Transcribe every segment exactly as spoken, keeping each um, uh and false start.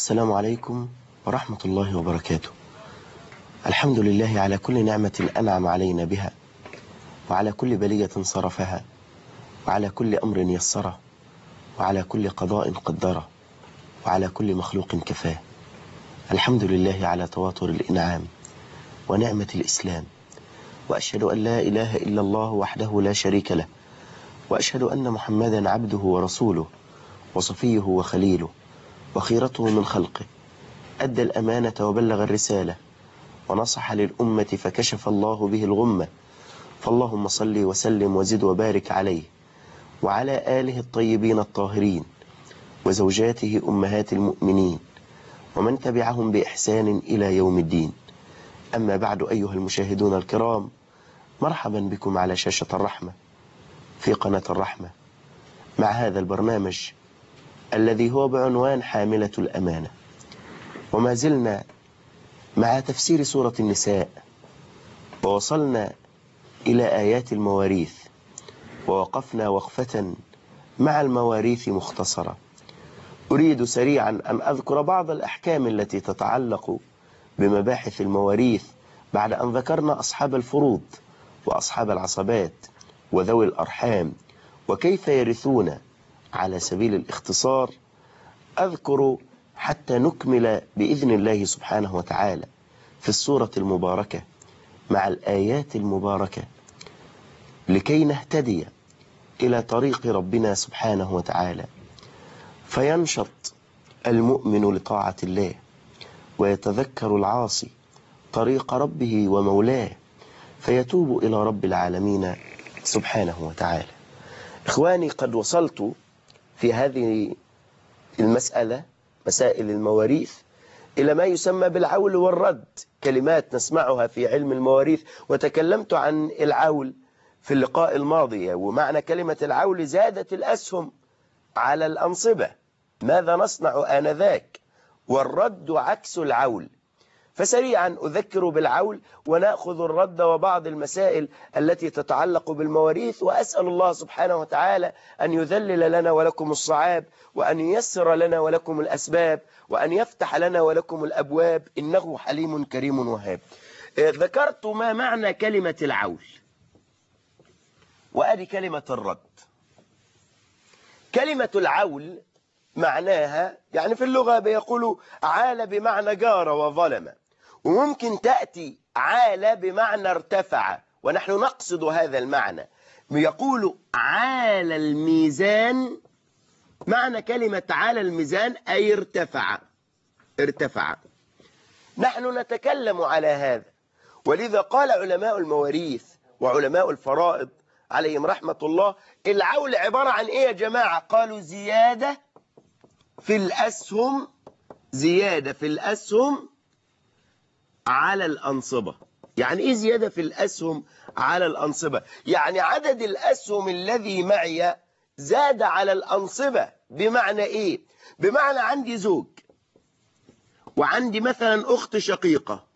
السلام عليكم ورحمة الله وبركاته. الحمد لله على كل نعمة أنعم علينا بها، وعلى كل بلية صرفها، وعلى كل أمر يسره، وعلى كل قضاء قدره، وعلى كل مخلوق كفاه. الحمد لله على تواتر الإنعام ونعمة الإسلام، وأشهد أن لا إله إلا الله وحده لا شريك له، وأشهد أن محمدا عبده ورسوله وصفيه وخليله وخيرته من خلقه، أدى الأمانة وبلغ الرسالة ونصح للأمة فكشف الله به الغمة. فاللهم صل وسلم وزد وبارك عليه وعلى آله الطيبين الطاهرين وزوجاته أمهات المؤمنين ومن تبعهم بإحسان إلى يوم الدين. أما بعد، أيها المشاهدون الكرام، مرحبا بكم على شاشة الرحمة في قناة الرحمة مع هذا البرنامج الذي هو بعنوان حاملة الأمانة. وما زلنا مع تفسير سورة النساء، ووصلنا إلى آيات المواريث، ووقفنا وقفة مع المواريث مختصرة. أريد سريعا أن أذكر بعض الأحكام التي تتعلق بمباحث المواريث بعد أن ذكرنا أصحاب الفروض وأصحاب العصبات وذوي الأرحام وكيف يرثون على سبيل الاختصار. أذكر حتى نكمل بإذن الله سبحانه وتعالى في السورة المباركة مع الآيات المباركة لكي نهتدي إلى طريق ربنا سبحانه وتعالى، فينشط المؤمن لطاعة الله، ويتذكر العاصي طريق ربه ومولاه، فيتوب إلى رب العالمين سبحانه وتعالى. إخواني، قد وصلت في هذه المسألة، مسائل المواريث، إلى ما يسمى بالعول والرد، كلمات نسمعها في علم المواريث، وتكلمت عن العول في اللقاء الماضي. ومعنى كلمة العول: زادت الأسهم على الأنصبة، ماذا نصنع آنذاك؟ والرد عكس العول. فسريعا أذكر بالعول ونأخذ الرد وبعض المسائل التي تتعلق بالمواريث، وأسأل الله سبحانه وتعالى أن يذلل لنا ولكم الصعاب، وأن ييسر لنا ولكم الأسباب، وأن يفتح لنا ولكم الأبواب، إنه حليم كريم وهاب. ذكرت ما معنى كلمة العول، وأدي كلمة الرد. كلمة العول معناها، يعني في اللغة بيقولوا عال بمعنى جار وظلم، وممكن تأتي عال بمعنى ارتفع، ونحن نقصد هذا المعنى. يقول عال الميزان، معنى كلمة عال الميزان أي ارتفع ارتفع. نحن نتكلم على هذا، ولذا قال علماء المواريث وعلماء الفرائض عليهم رحمة الله: العول عبارة عن إيه يا جماعة؟ قالوا زيادة في الأسهم، زيادة في الأسهم على الأنصبة. يعني إيه زيادة في الأسهم على الأنصبة؟ يعني عدد الأسهم الذي معي زاد على الأنصبة. بمعنى إيه؟ بمعنى عندي زوج، وعندي مثلا أخت شقيقة،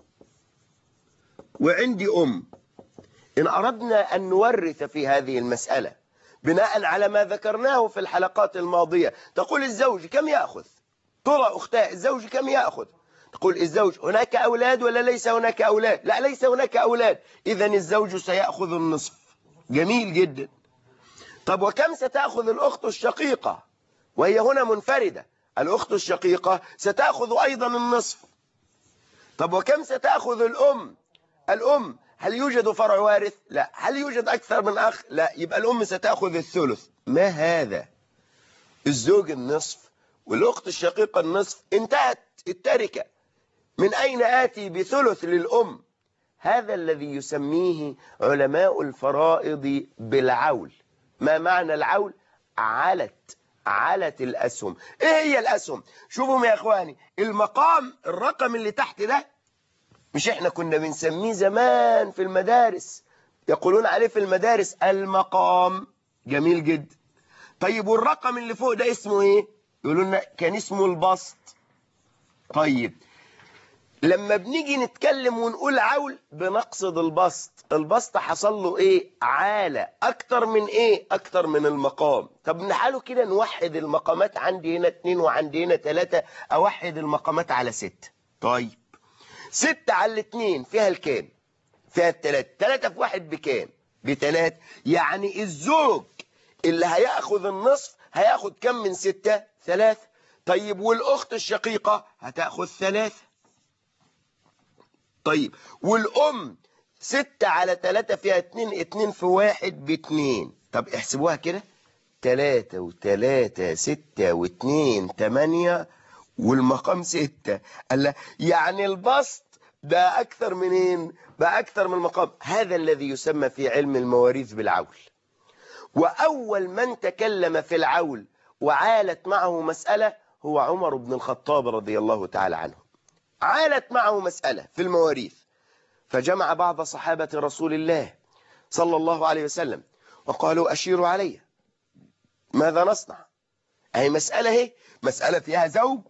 وعندي أم. إن أردنا أن نورث في هذه المسألة بناء على ما ذكرناه في الحلقات الماضية، تقول الزوج كم يأخذ؟ ترى أختاه الزوج كم يأخذ؟ تقول الزوج هناك أولاد ولا ليس هناك أولاد؟ لا، ليس هناك أولاد، إذن الزوج سيأخذ النصف. جميل جدا. طب وكم ستأخذ الأخت الشقيقة وهي هنا منفردة؟ الأخت الشقيقة ستأخذ أيضا النصف. طب وكم ستأخذ الأم؟ الأم هل يوجد فرع وارث؟ لا. هل يوجد أكثر من أخ؟ لا. يبقى الأم ستأخذ الثلث. ما هذا؟ الزوج النصف والأخت الشقيقة النصف، انتهت التركة. من أين آتي بثلث للأم؟ هذا الذي يسميه علماء الفرائض بالعول. ما معنى العول؟ علت علت الأسهم. إيه هي الأسهم؟ شوفوا يا إخواني، المقام، الرقم اللي تحت ده، مش إحنا كنا بنسميه زمان في المدارس، يقولون عليه في المدارس المقام. جميل جدا. طيب والرقم اللي فوق ده اسمه إيه؟ يقولون كان اسمه البسط. طيب لما بنيجي نتكلم ونقول عول بنقصد البسط. البسط حصل له ايه؟ عالة اكتر من ايه؟ اكتر من المقام. طب نحاله كده نوحد المقامات، عندي هنا اتنين وعندي هنا تلاتة، اوحد المقامات على ستة. طيب ستة على الاتنين فيها الكام؟ فيها التلاتة. تلاتة في واحد بكام؟ بتلاتة. يعني الزوج اللي هياخد النصف هياخد كم من ستة؟ ثلاثة. طيب والاخت الشقيقة هتاخد ثلاثة. طيب والأم ستة على تلاتة فيها اتنين، اتنين في واحد باتنين. طب احسبوها كده، تلاتة وتلاتة ستة واتنين تمانية والمقام ستة. قال يعني البسط ده أكثر منين؟ بقى أكثر من المقام. هذا الذي يسمى في علم المواريث بالعول. وأول من تكلم في العول وعالت معه مسألة هو عمر بن الخطاب رضي الله تعالى عنه. عالت معه مسألة في المواريث، فجمع بعض صحابة رسول الله صلى الله عليه وسلم وقالوا أشيروا علي، ماذا نصنع؟ أي مسألة هي مسألة فيها زوج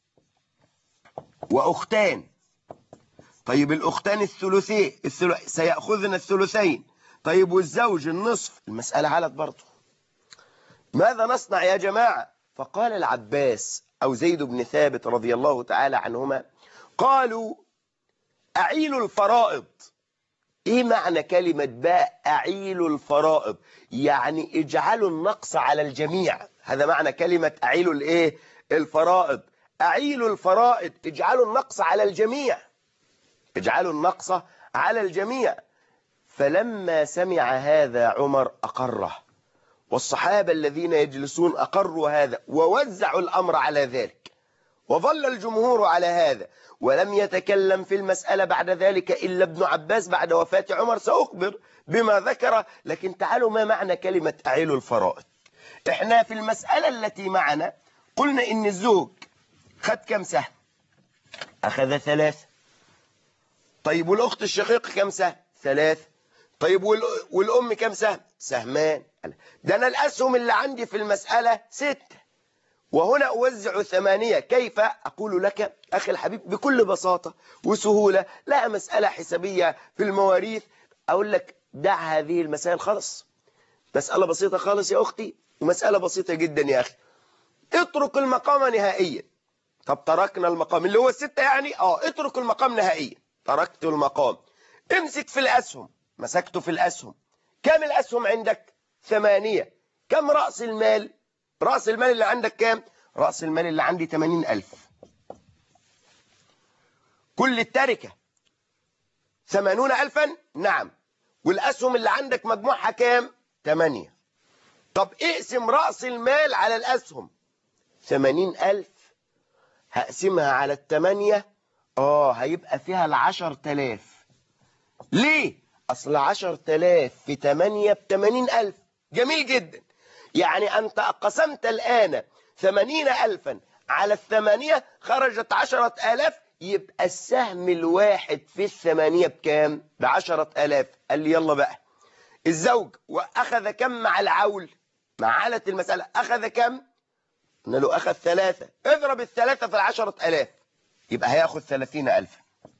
وأختان. طيب الأختان الثلثين الثلث سيأخذن الثلثين. طيب والزوج النصف. المسألة علت برضه، ماذا نصنع يا جماعة؟ فقال العباس أو زيد بن ثابت رضي الله تعالى عنهما، قالوا أعيلوا الفرائض. ايه معنى كلمة بقى أعيلوا الفرائض؟ يعني اجعلوا النقص على الجميع. هذا معنى كلمة أعيلوا الايه؟ الفرائض. أعيلوا الفرائض، اجعلوا النقص على الجميع، اجعلوا النقص على الجميع. فلما سمع هذا عمر أقره، والصحابة الذين يجلسون أقروا هذا ووزعوا الأمر على ذلك، وظل الجمهور على هذا، ولم يتكلم في المسألة بعد ذلك إلا ابن عباس بعد وفاة عمر. سأخبر بما ذكر، لكن تعالوا ما معنى كلمة أعيلوا الفرائض. احنا في المسألة التي معنا قلنا إن الزوج خد كم سهم؟ أخذ ثلاثة. طيب والأخت الشقيقة كم سهم؟ ثلاثة. طيب والأم كم سهم؟ سهمان. ده أنا الأسهم اللي عندي في المسألة ستة، وهنا أوزع ثمانية. كيف؟ أقول لك أخي الحبيب بكل بساطة وسهولة، لا مسألة حسابية في المواريث. أقول لك دع هذه المسائل خالص، مسألة بسيطة خالص يا أختي، ومسألة بسيطة جدا يا أخي. اترك المقام نهائيا. طب تركنا المقام اللي هو الستة يعني؟ آه اترك المقام نهائيا. تركت المقام، امسك في الأسهم. مسكته في الأسهم. كم الأسهم عندك؟ ثمانية. كم رأس المال؟ رأس المال اللي عندك كام؟ رأس المال اللي عندي ثمانين ألف. كل التركة ثمانون ألفا. نعم. والأسهم اللي عندك مجموعها كام؟ ثمانية. طب اقسم رأس المال على الأسهم. ثمانين ألف هقسمها على الثمانية، اه هيبقى فيها العشر تلاف. ليه؟ أصل عشر تلاف في ثمانية بثمانين ألف. جميل جدا. يعني أنت قسمت الآن ثمانين ألفا على الثمانية، خرجت عشرة آلاف. يبقى السهم الواحد في الثمانية بكام؟ بعشرة آلاف. قال لي يلا بقى الزوج وأخذ كم مع العول؟ مع عالة المسألة أخذ كم؟ قلنا له أخذ ثلاثة. اضرب الثلاثة في العشرة آلاف، يبقى هياخد ثلاثين ألف.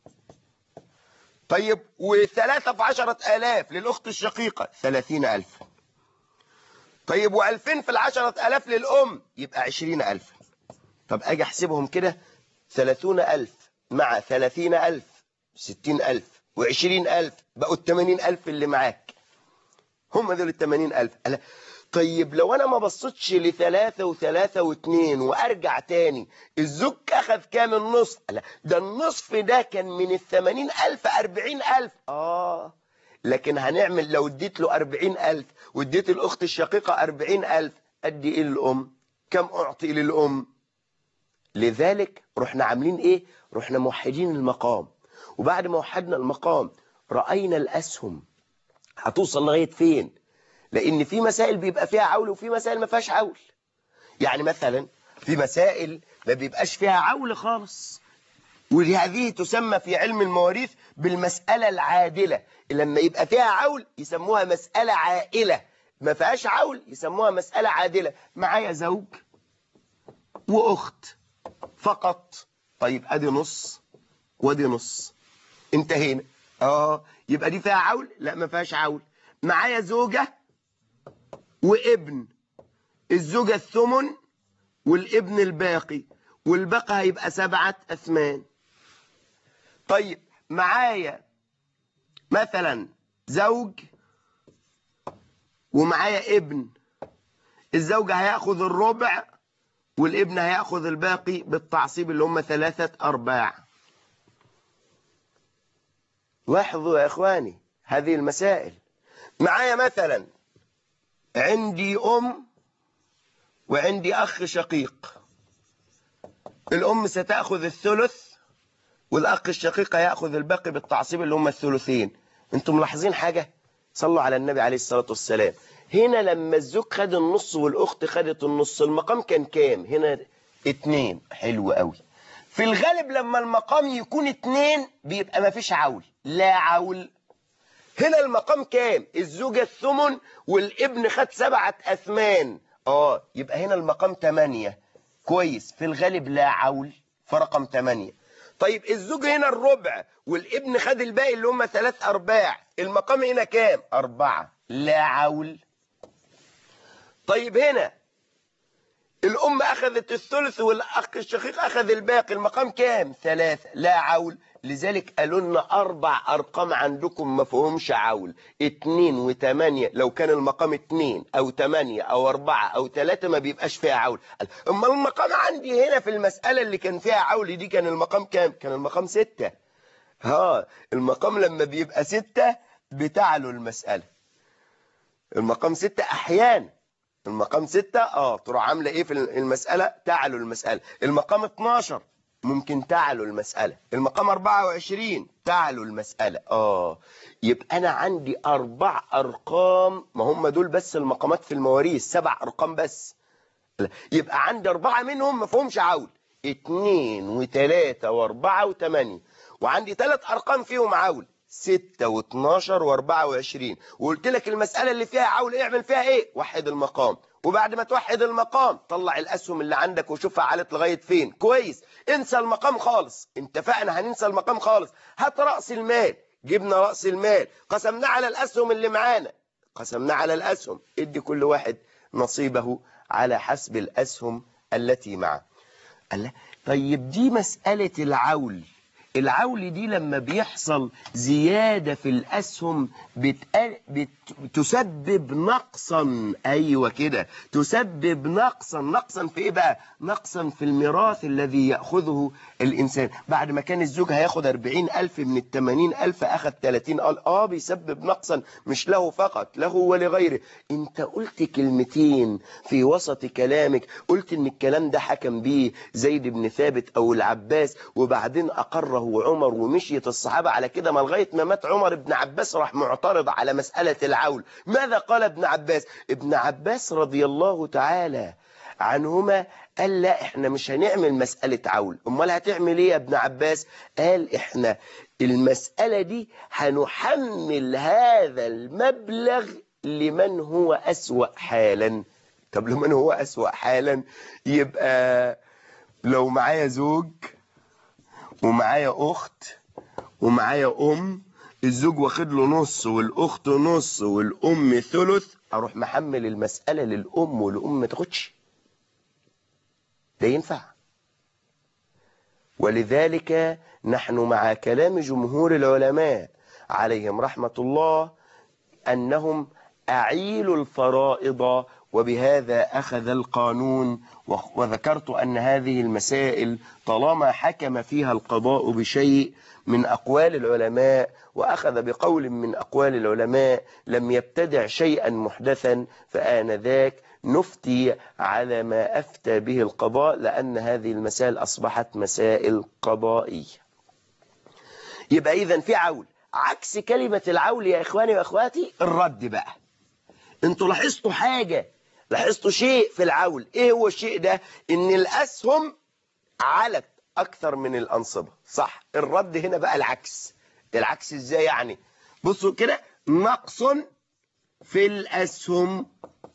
طيب وثلاثة في عشرة آلاف للأخت الشقيقة ثلاثين ألف. طيب وألفين في العشرة آلاف للأم يبقى عشرين ألف. طب أجي أحسبهم كده، ثلاثون ألف مع ثلاثين ألف ستين ألف وعشرين ألف، بقوا الثمانين ألف اللي معاك. هم دول الثمانين ألف. طيب لو أنا ما بصيتش لثلاثة وثلاثة واثنين وأرجع تاني، الزوج أخذ كام؟ النصف. ده النصف ده كان من الثمانين ألف أربعين ألف. آه لكن هنعمل لو اديت له أربعين ألف واديت الأخت الشقيقة أربعين ألف، أدي إيه للأم؟ كم أعطي للأم؟ لذلك رحنا عاملين إيه؟ رحنا موحدين المقام. وبعد ما وحدنا المقام رأينا الأسهم هتوصل لغاية فين؟ لأن في مسائل بيبقى فيها عول وفي مسائل ما فيهاش عول. يعني مثلا في مسائل ما بيبقاش فيها عول خالص، وهذه تسمى في علم المواريث بالمسألة العادلة. لما يبقى فيها عول يسموها مسألة عائلة، ما فيهاش عول يسموها مسألة عادلة. معايا زوج وأخت فقط. طيب أدي نص وادي نص، انتهينا. اه يبقى دي فيها عول؟ لا ما فيهاش عول. معايا زوجة وابن، الزوجة الثمن والابن الباقي، والباقي هيبقى سبعة أثمان. طيب معايا مثلا زوج ومعايا ابن، الزوج هياخذ الربع والابن هياخذ الباقي بالتعصيب اللي هم ثلاثة أرباع. لاحظوا يا إخواني هذه المسائل. معايا مثلا عندي أم وعندي أخ شقيق، الأم ستأخذ الثلث والأخ الشقيق هيأخذ الباقي بالتعصيب اللي هم الثلثين. انتم ملاحظين حاجة؟ صلوا على النبي عليه الصلاة والسلام. هنا لما الزوج خد النص والأخت خدت النص المقام كان كام؟ هنا اتنين. حلو قوي. في الغالب لما المقام يكون اتنين بيبقى ما فيش عول، لا عول. هنا المقام كام؟ الزوجة الثمن والابن خد سبعة أثمان، اه يبقى هنا المقام تمانية. كويس، في الغالب لا عول فرقم تمانية. طيب الزوج هنا الربع والابن خد الباقي اللي هم ثلاث أرباع، المقام هنا كام؟ أربعة، لا عول. طيب هنا الأم أخذت الثلث والأخ الشقيق أخذ الباقي، المقام كام؟ ثلاثة، لا عول. لذلك قالوا لنا أربع أرقام عندكم ما فيهمش عول، اتنين وتمانية. لو كان المقام اتنين أو تمانية أو أربعة أو تلاتة ما بيبقاش فيها عول. أما المقام عندي هنا في المسألة اللي كان فيها عول دي كان المقام كام؟ كان المقام ستة. ها المقام لما بيبقى ستة بتعلو المسألة. المقام ستة أحيانا، المقام ستة اه تروح عامله ايه في المسألة؟ تعلو المسألة. المقام اتناشر ممكن تعلو المسألة. المقام أربعة وعشرين تعلو المسألة. اه يبقى انا عندي اربع ارقام، ما هم دول بس المقامات في المواريث، سبع ارقام بس. يبقى عندي اربعة منهم ما فيهمش عول، اتنين وتلاتة واربعة وتمانية. وعندي ثلاث ارقام فيهم عول، ستة واتناشر واربعة وعشرين. وقلت لك المسألة اللي فيها عول اعمل فيها ايه؟ وحد المقام. وبعد ما توحد المقام طلع الاسهم اللي عندك وشوفها علت لغاية فين. كويس، انسى المقام خالص، اتفقنا هننسى المقام خالص. هات رأس المال، جبنا رأس المال قسمناه على الاسهم اللي معانا، قسمناه على الاسهم، ادي كل واحد نصيبه على حسب الاسهم التي معه. الله. طيب دي مسألة العول. العول دي لما بيحصل زيادة في الأسهم بتقل... بت... تسبب نقصا. أيوة كده، تسبب نقصا. نقصا في إيه بقى؟ نقصا في الميراث الذي يأخذه الإنسان. بعد ما كان الزوج هياخد أربعين ألف من التمانين ألف أخذ تلاتين ألف. آه بيسبب نقصا مش له فقط، له ولغيره. أنت قلت كلمتين في وسط كلامك، قلت إن الكلام ده حكم بيه زيد بن ثابت أو العباس، وبعدين أقره عمر ومشيت الصحابة على كده، ما لغاية ما مات عمر ابن عباس راح معترض على مسألة العول. ماذا قال ابن عباس؟ ابن عباس رضي الله تعالى عنهما قال لا احنا مش هنعمل مسألة عول. امال هتعمل ايه يا ابن عباس؟ قال احنا المسألة دي هنحمل هذا المبلغ لمن هو أسوأ حالا. طب لمن هو أسوأ حالا؟ يبقى لو معايا زوج ومعايا أخت ومعايا أم، الزوج واخد له نص والأخت نص والأم ثلث، أروح محمل المسألة للأم والأم ما تاخدش. ده ينفع؟ ولذلك نحن مع كلام جمهور العلماء عليهم رحمة الله أنهم أعيلوا الفرائض، وبهذا أخذ القانون. وذكرت أن هذه المسائل طالما حكم فيها القضاء بشيء من أقوال العلماء وأخذ بقول من أقوال العلماء لم يبتدع شيئا محدثا، فآنذاك نفتي على ما أفتى به القضاء، لأن هذه المسائل أصبحت مسائل قضائية. يبقى إذن في عول. عكس كلمة العول يا إخواني وأخواتي الرد بقى. انتوا لاحظتوا حاجة، لاحظتوا شيء في العول. ايه هو الشيء ده؟ ان الاسهم علت اكثر من الانصبة، صح؟ الرد هنا بقى العكس. العكس ازاي يعني؟ بصوا كده، نقص في الاسهم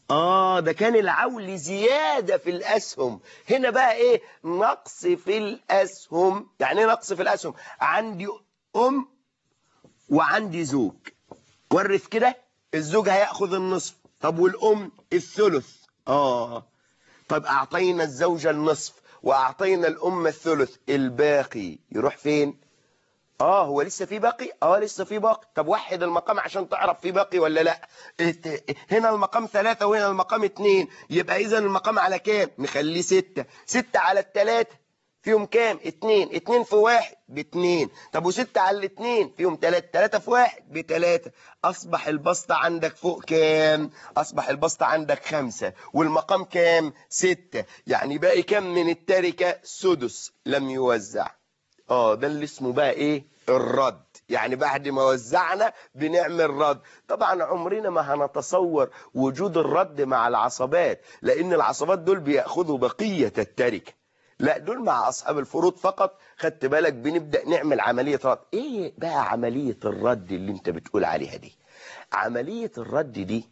آه ده كان العول زيادة في الأسهم، هنا بقى إيه؟ نقص في الأسهم. يعني إيه نقص في الأسهم؟ عندي أم وعندي زوج، ورث كده، الزوج هياخذ النصف، طب والأم الثلث. آه طب أعطينا الزوجة النصف وأعطينا الأم الثلث، الباقي يروح فين؟ اه هو لسه في باقي؟ اه لسه في باقي. طب وحد المقام عشان تعرف في باقي ولا لا. هنا المقام ثلاثة وهنا المقام اتنين، يبقى اذا المقام على كام؟ نخليه ستة. ستة على التلاتة فيهم كام؟ اتنين. اتنين في واحد باتنين. طب وستة على الاتنين فيهم تلاتة. تلاتة في واحد بتلاتة. اصبح البسط عندك فوق كام؟ اصبح البسط عندك خمسة والمقام كام؟ ستة. يعني باقي كام من التركة؟ سدس لم يوزع. اه ده اللي اسمه بقى ايه؟ الرد. يعني بعد ما وزعنا بنعمل رد. طبعا عمرنا ما هنتصور وجود الرد مع العصبات، لان العصبات دول بياخذوا بقية التركة، لا دول مع اصحاب الفروض فقط. خدت بالك؟ بنبدأ نعمل عملية رد. ايه بقى عملية الرد اللي انت بتقول عليها دي؟ عملية الرد دي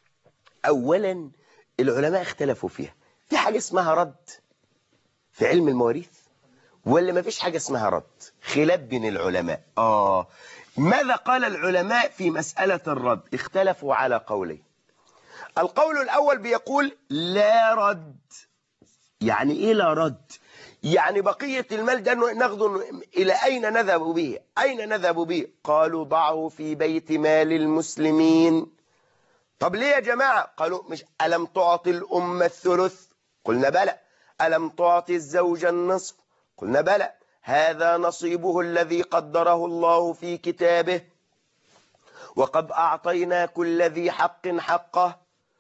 اولا العلماء اختلفوا فيها. في حاجة اسمها رد في علم المواريث ولا ما فيش حاجة اسمها رد؟ خلاف بين العلماء. آه ماذا قال العلماء في مسألة الرد؟ اختلفوا على قولين. القول الأول بيقول لا رد. يعني إيه لا رد؟ يعني بقية المال ده ناخده إلى أين نذهب به؟ أين نذهب به؟ قالوا ضعه في بيت مال المسلمين. طب ليه يا جماعة؟ قالوا مش ألم تعطي الأم الثلث؟ قلنا بلى. ألم تعطي الزوج النصف؟ قلنا بلى. هذا نصيبه الذي قدره الله في كتابه، وقد أعطينا كل ذي حق حقه،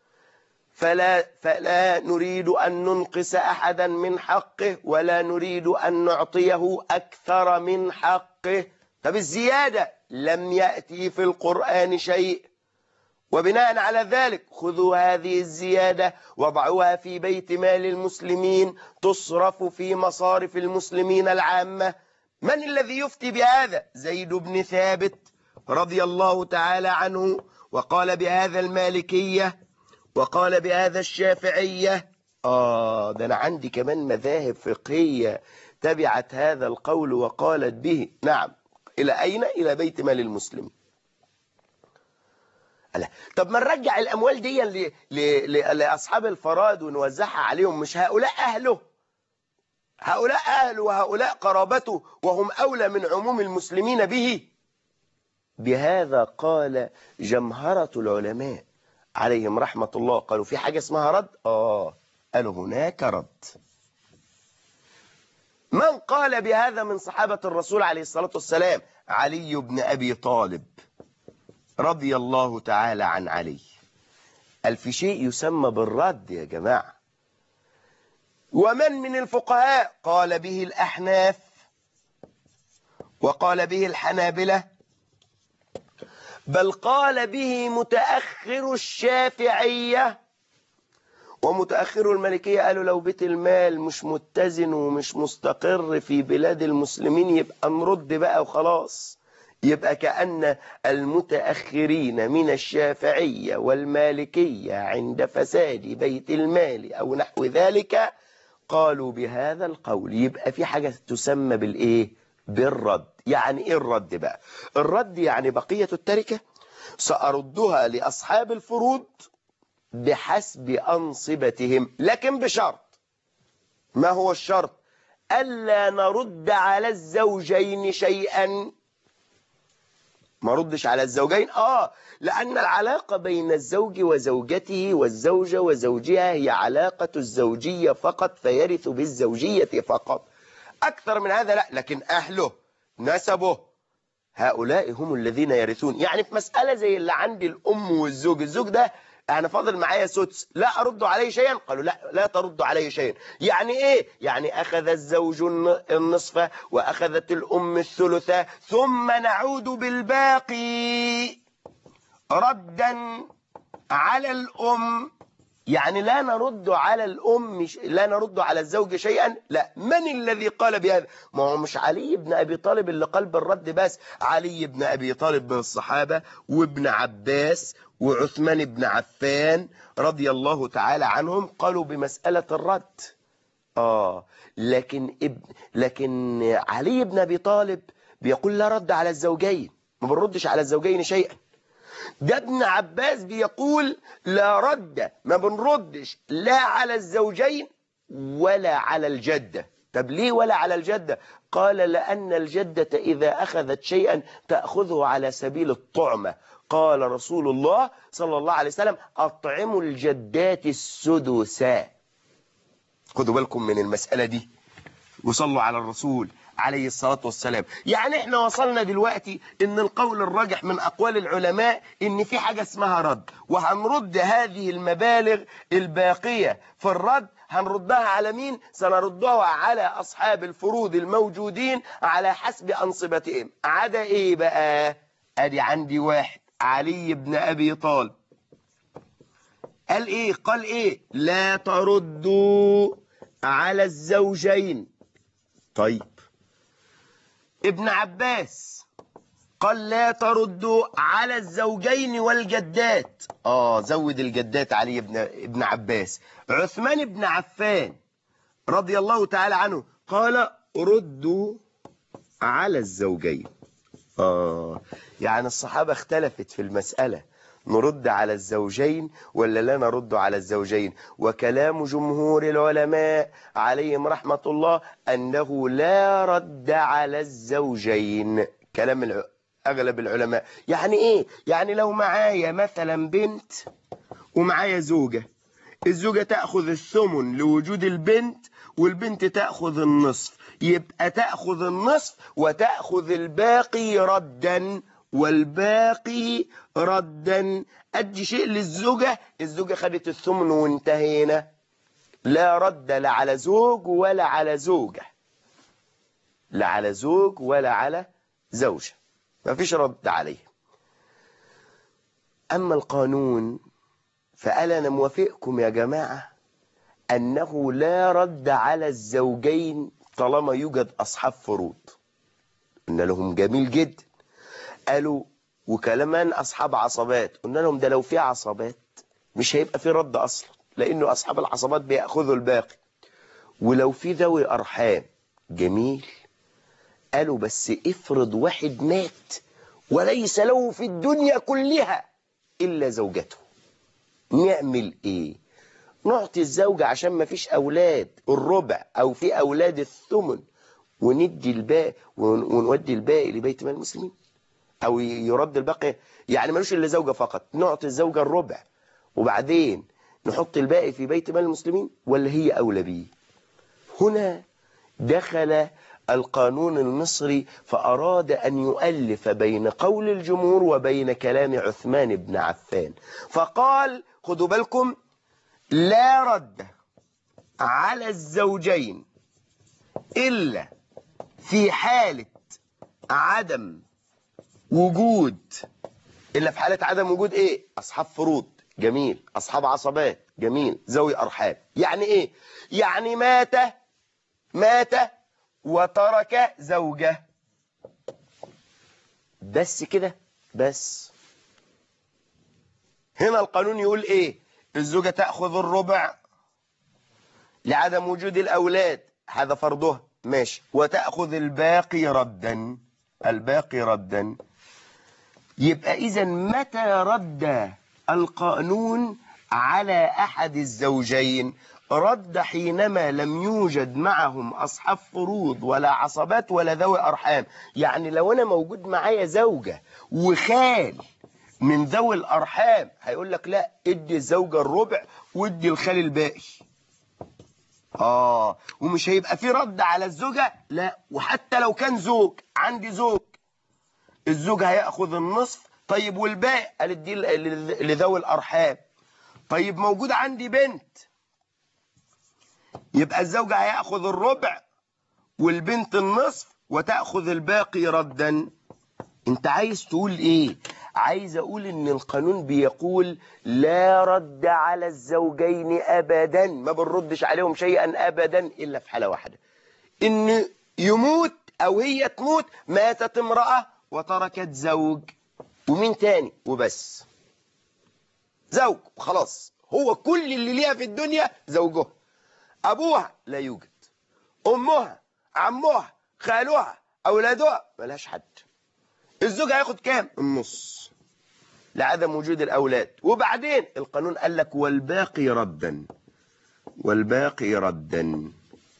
فلا, فلا نريد أن ننقص أحدا من حقه ولا نريد أن نعطيه أكثر من حقه. طب الزيادة لم يأتي في القرآن شيء، وبناء على ذلك خذوا هذه الزيادة وضعوها في بيت مال المسلمين تصرف في مصارف المسلمين العامة. من الذي يفتي بهذا؟ زيد بن ثابت رضي الله تعالى عنه، وقال بهذا المالكية، وقال بهذا الشافعية. آه ده أنا عندي كمان مذاهب فقهية تبعت هذا القول وقالت به. نعم. إلى أين؟ إلى بيت مال المسلمين. لا. طب ما نرجع الأموال دي ل... ل... لأصحاب الفرائض ونوزعها عليهم. مش هؤلاء أهله؟ هؤلاء أهله وهؤلاء قرابته وهم أولى من عموم المسلمين به. بهذا قال جمهرة العلماء عليهم رحمة الله. قالوا في حاجة اسمها رد؟ آه قالوا هناك رد. من قال بهذا من صحابة الرسول عليه الصلاة والسلام؟ علي بن أبي طالب رضي الله تعالى عن علي. قال في شيء يسمى بالرد يا جماعة. ومن من الفقهاء؟ قال به الأحناف، وقال به الحنابلة، بل قال به متأخر الشافعية ومتأخر المالكية. قالوا لو بيت المال مش متزن ومش مستقر في بلاد المسلمين يبقى نرد بقى وخلاص. يبقى كأن المتأخرين من الشافعية والمالكية عند فساد بيت المال أو نحو ذلك قالوا بهذا القول. يبقى في حاجة تسمى بالإيه؟ بالرد. يعني إيه الرد بقى؟ الرد يعني بقية التركة سأردها لأصحاب الفروض بحسب أنصبتهم، لكن بشرط. ما هو الشرط؟ ألا نرد على الزوجين شيئا. ما ردش على الزوجين. آه لأن العلاقة بين الزوج وزوجته والزوجة وزوجها هي علاقة الزوجية فقط، فيرث بالزوجية فقط. أكثر من هذا لا. لكن أهله نسبه هؤلاء هم الذين يرثون. يعني في مسألة زي اللي عندي الأم والزوج، الزوج ده أنا فاضل معايا سدس، لا أرد عليه شيئا؟ قالوا لا لا ترد عليه شيئا. يعني إيه؟ يعني أخذ الزوج النصف وأخذت الأم الثلثة، ثم نعود بالباقي ردا على الأم يعني لا نرد على الأم، لا نرد على الزوج شيئا. لا، من الذي قال بهذا؟ ما هو مش علي بن أبي طالب اللي قال بالرد بس، علي بن أبي طالب من الصحابة، وابن عباس، وعثمان بن عفان رضي الله تعالى عنهم قالوا بمسألة الرد. آه لكن ابن لكن علي بن أبي طالب بيقول لا رد على الزوجين، ما بنردش على الزوجين شيئا. ده ابن عباس بيقول لا رد، ما بنردش لا على الزوجين ولا على الجدة. طب ليه ولا على الجدة؟ قال لأن الجدة إذا أخذت شيئا تأخذه على سبيل الطعمة. قال رسول الله صلى الله عليه وسلم أطعموا الجدات السدسا. خدوا بالكم من المسألة دي وصلوا على الرسول عليه الصلاة والسلام. يعني احنا وصلنا دلوقتي ان القول الراجح من اقوال العلماء ان في حاجة اسمها رد، وهنرد هذه المبالغ الباقية في الرد هنردها على مين؟ سنردها على اصحاب الفروض الموجودين على حسب انصبتهم. عدا ايه بقى؟ ادي عندي واحد علي بن ابي طالب قال ايه؟ قال ايه؟ لا تردوا على الزوجين. طيب ابن عباس قال لا تردوا على الزوجين والجدات. اه زود الجدات علي ابن ابن عباس. عثمان بن عفان رضي الله تعالى عنه قال ردوا على الزوجين. اه يعني الصحابة اختلفت في المسألة، نرد على الزوجين ولا لا نرد على الزوجين. وكلام جمهور العلماء عليهم رحمة الله أنه لا رد على الزوجين، كلام أغلب العلماء. يعني إيه؟ يعني لو معايا مثلا بنت ومعايا زوجة، الزوجة تأخذ الثمن لوجود البنت والبنت تأخذ النصف، يبقى تأخذ النصف وتأخذ الباقي ردا، والباقي ردا. أدي شيء للزوجة، الزوجة خدت الثمن وانتهينا. لا رد لا على زوج ولا على زوجة، لا على زوج ولا على زوجة، ما فيش رد عليه. أما القانون فقال أنا موافقكم يا جماعة أنه لا رد على الزوجين طالما يوجد أصحاب فروض. قلنا لهم جميل جدا. قالوا وكمان أصحاب عصبات، قلنا لهم ده لو في عصبات مش هيبقى في رد أصلا، لأنه أصحاب العصبات بيأخذوا الباقي. ولو في ذوي أرحام جميل. قالوا بس افرض واحد مات وليس له في الدنيا كلها إلا زوجته، نعمل إيه؟ نعطي الزوجة عشان ما فيش أولاد الربع، أو في أولاد الثمن، وندي الباقي ونودي الباقي لبيت مال المسلمين، أو يرد الباقي. يعني ملوش إلا زوجة فقط، نعطي الزوجة الربع وبعدين نحط الباقي في بيت مال المسلمين، ولا هي أولى بيه؟ هنا دخل القانون المصري فأراد أن يؤلف بين قول الجمهور وبين كلام عثمان بن عفان، فقال خدوا بالكم لا رد على الزوجين إلا في حالة عدم وجود، إلا في حالة عدم وجود إيه؟ أصحاب فروض جميل، أصحاب عصبات جميل، ذوي أرحام. يعني إيه؟ يعني مات مات وترك زوجة، بس كده بس. هنا القانون يقول إيه؟ الزوجة تأخذ الربع لعدم وجود الأولاد، هذا فرضها ماشي، وتأخذ الباقي ردا، الباقي ردا. يبقى إذا متى رد القانون على أحد الزوجين؟ رد حينما لم يوجد معهم أصحاب فروض ولا عصبات ولا ذوي أرحام. يعني لو أنا موجود معايا زوجة وخال من ذوي الأرحام هيقول لك لا، ادي الزوجة الربع وادي الخال الباقي. آه ومش هيبقى في رد على الزوجة، لا. وحتى لو كان زوج، عندي زوج، الزوج هيأخذ النصف، طيب والباقي قال ادي لذوي الأرحام. طيب موجود عندي بنت، يبقى الزوجة هيأخذ الربع والبنت النصف وتأخذ الباقي ردا. انت عايز تقول ايه؟ عايز أقول إن القانون بيقول لا رد على الزوجين أبدا، ما بنردش عليهم شيئا أبدا إلا في حالة واحدة، إن يموت أو هي تموت، ماتت امرأة وتركت زوج ومين تاني وبس، زوج وخلاص، هو كل اللي ليها في الدنيا زوجها، أبوها لا يوجد، أمها، عمها، خالها، أولادها ملهاش حد. الزوج هياخد كام؟ النص لعدم وجود الأولاد. وبعدين القانون قال لك والباقي ردا، والباقي ردا.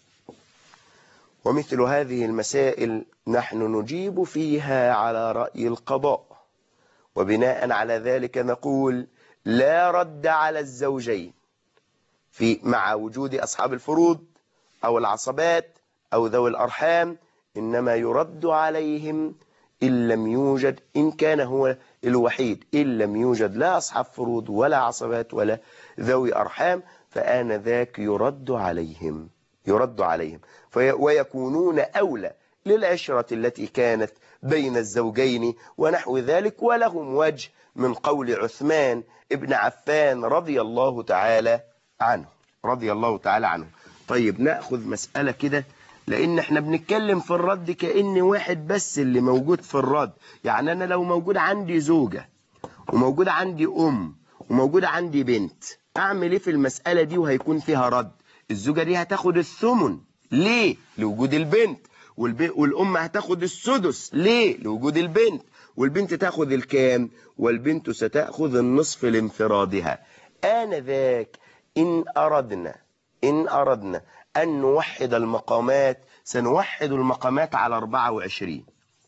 ومثل هذه المسائل نحن نجيب فيها على رأي القضاء، وبناء على ذلك نقول لا رد على الزوجين في مع وجود أصحاب الفروض أو العصبات أو ذوي الأرحام، إنما يرد عليهم إن لم يوجد، إن كان هو الوحيد، إن لم يوجد لا أصحاب فروض ولا عصبات ولا ذوي أرحام، فآنذاك يرد عليهم، يرد عليهم ويكونون أولى للعشرة التي كانت بين الزوجين ونحو ذلك. ولهم وجه من قول عثمان ابن عفان رضي الله تعالى عنه، رضي الله تعالى عنه. طيب نأخذ مسألة كده، لأن احنا بنتكلم في الرد كأن واحد بس اللي موجود في الرد. يعني أنا لو موجود عندي زوجة وموجود عندي أم وموجود عندي بنت، أعمل إيه في المسألة دي وهيكون فيها رد؟ الزوجة دي هتاخد الثمن، ليه؟ لوجود البنت. والأم هتاخد السدس، ليه؟ لوجود البنت. والبنت تاخد الكام؟ والبنت ستأخذ النصف لانفرادها. آنذاك إن أردنا إن أردنا أن نوحد المقامات، سنوحد المقامات على أربعة وعشرين.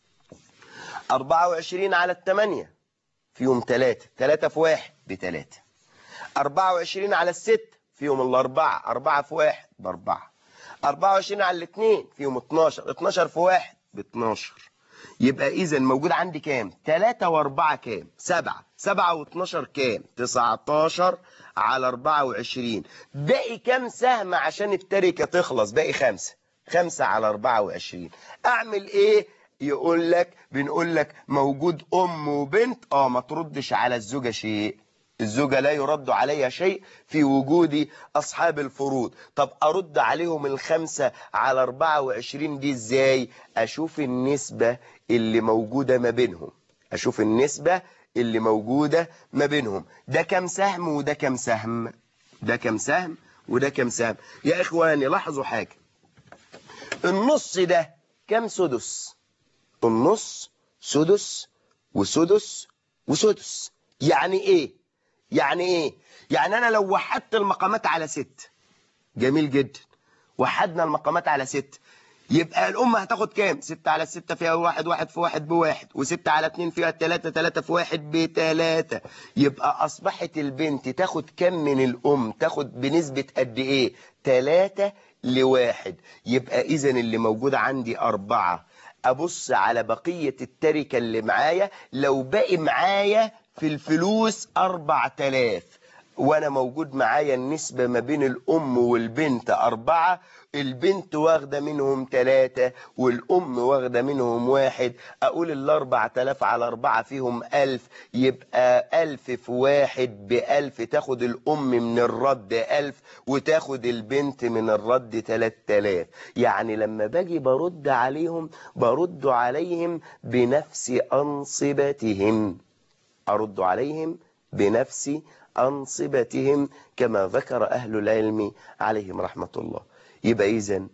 أربعة وعشرين على الثمانية فيهم ثلاثة، ثلاثة في واحد بثلاثة. أربعة وعشرين على الست فيهم الأربعة، أربعة في واحد بأربعة. أربعة وعشرين على الاثنين فيهم اتناشر، اتناشر في واحد باتناشر. يبقى إذا موجود عندي كام؟ ثلاثة وأربعة كام؟ سبعة. سبعة واتناشر كام؟ تسعتاشر على أربعة وعشرين. باقي كام سهم عشان التركة تخلص؟ باقي خمسة. خمسة على أربعة وعشرين. أعمل إيه؟ يقول لك بنقول لك موجود أم وبنت، آه ما تردش على الزوجة شيء. الزوجة لا يرد عليها شيء في وجود أصحاب الفروض. طب أرد عليهم الخمسة على أربعة وعشرين دي إزاي؟ أشوف النسبة اللي موجودة ما بينهم، أشوف النسبة اللي موجودة ما بينهم. ده كم سهم وده كم سهم، ده كم سهم وده كم سهم. يا إخواني لاحظوا حاجة، النص ده كم سدس؟ النص سدس وسدس وسدس. يعني إيه؟ يعني ايه؟ يعني انا لو وحدت المقامات على ست، جميل جدا، وحدنا المقامات على ست، يبقى الام هتاخد كام؟ ستة على الستة فيها واحد، واحد في واحد بواحد، وستة على اتنين فيها تلاتة، تلاتة في واحد بتلاتة. يبقى اصبحت البنت تاخد كم من الام؟ تاخد بنسبة قد ايه؟ تلاتة لواحد. يبقى اذا اللي موجود عندي اربعة. ابص على بقية التركة اللي معايا، لو باقي معايا في الفلوس أربع تلاف وأنا موجود معايا النسبة ما بين الأم والبنت أربعة، البنت واخدة منهم تلاتة والأم واخدة منهم واحد، أقول الأربع تلاف على أربعة فيهم ألف، يبقى ألف في واحد بألف، تاخد الأم من الرد ألف وتاخد البنت من الرد تلات تلاف. يعني لما باجي برد عليهم برد عليهم بنفس أنصبتهم، أرد عليهم بنفس أنصبتهم كما ذكر أهل العلم عليهم رحمة الله. يبقى إذن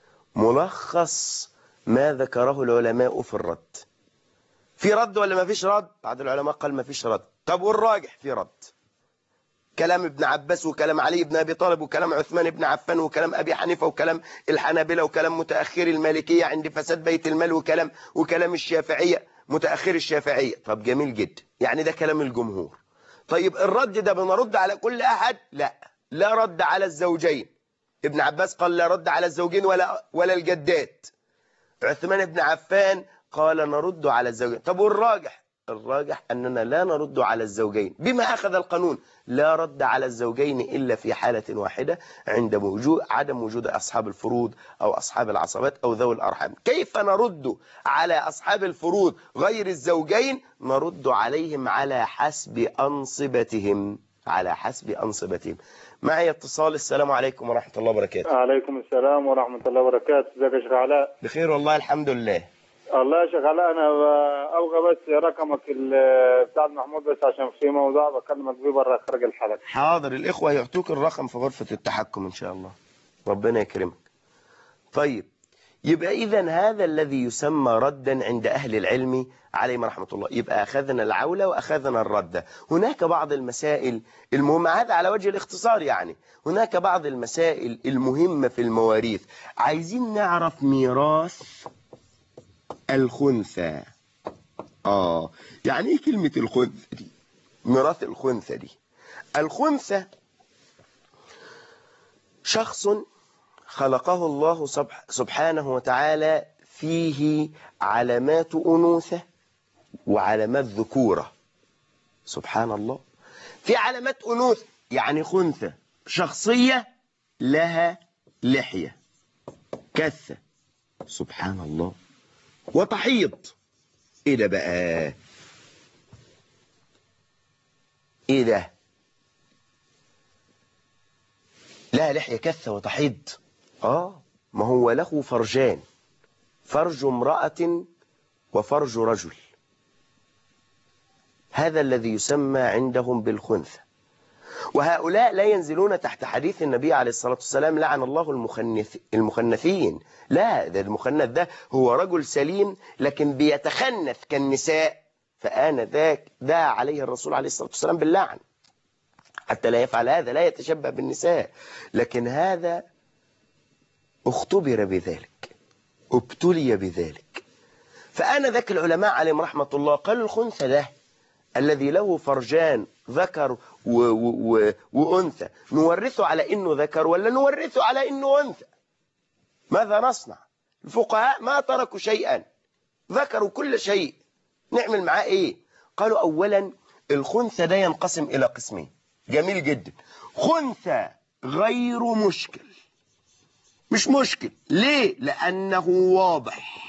ملخص ما ذكره العلماء في الرد، في رد ولا ما فيش رد؟ بعض العلماء قال ما فيش رد. طب والراجح في رد، كلام ابن عباس وكلام علي بن أبي طالب وكلام عثمان بن عفان وكلام أبي حنيفة وكلام الحنابلة وكلام متأخر المالكية عند فساد بيت المال وكلام وكلام الشافعية متأخر الشافعية. طب جميل جدا، يعني ده كلام الجمهور. طيب الرد ده بنرد على كل أحد؟ لا، لا رد على الزوجين. ابن عباس قال لا رد على الزوجين ولا ولا الجدات. عثمان بن عفان قال نرد على الزوجين. طب والراجح؟ الراجح أننا لا نرد على الزوجين، بما أخذ القانون لا رد على الزوجين إلا في حالة واحدة، عند وجود عدم وجود أصحاب الفروض أو أصحاب العصبات أو ذوي الأرحام. كيف نرد على أصحاب الفروض غير الزوجين؟ نرد عليهم على حسب أنصبتهم، على حسب أنصبتهم. معي اتصال. السلام عليكم ورحمة الله وبركاته. عليكم السلام ورحمة الله وبركاته. ازيك يا شيخ علاء؟ بخير والله الحمد لله. الله يا شيخ علاء، انا ابغى بس رقمك بتاع محمود، بس عشان في موضوع بكلمك فيه بره خارج الحلقة. حاضر، الإخوة يعطوك الرقم في غرفة التحكم إن شاء الله، ربنا يكرمك. طيب، يبقى إذن هذا الذي يسمى ردا عند أهل العلم عليهم رحمة الله. يبقى أخذنا العولة وأخذنا الردة. هناك بعض المسائل المهمة، هذا على وجه الاختصار يعني، هناك بعض المسائل المهمة في المواريث. عايزين نعرف ميراث الخنثى. آه يعني إيه كلمة الخنثى دي؟ ميراث الخنثى دي، الخنثى شخص خلقه الله سبحانه وتعالى فيه علامات أنوثة وعلامات ذكورة. سبحان الله، في علامات أنوثة يعني خنثى، شخصية لها لحية كثة، سبحان الله، وتحيض. ايه ده بقى؟ ايه ده؟ لها لحية كثة وتحيض. اه ما هو له فرجان، فرج امرأة وفرج رجل، هذا الذي يسمى عندهم بالخنثى. وهؤلاء لا ينزلون تحت حديث النبي عليه الصلاة والسلام لعن الله المخنث المخنثين. لا، ده المخنث ده هو رجل سليم لكن بيتخنث كالنساء، فآنذاك دعا عليه الرسول عليه الصلاة والسلام باللعن حتى لا يفعل هذا، لا يتشبه بالنساء. لكن هذا اختبر بذلك، ابتلي بذلك. فآنذاك العلماء عليهم رحمة الله قالوا الخنثى ده الذي له فرجان ذكر و و و وأنثى نورثه على إنه ذكر ولا نورثه على إنه أنثى؟ ماذا نصنع؟ الفقهاء ما تركوا شيئا، ذكروا كل شيء، نعمل معاه إيه؟ قالوا أولا الخنثى ده ينقسم إلى قسمين. جميل جدا. خنثى غير مشكل، مش مشكل ليه؟ لأنه واضح.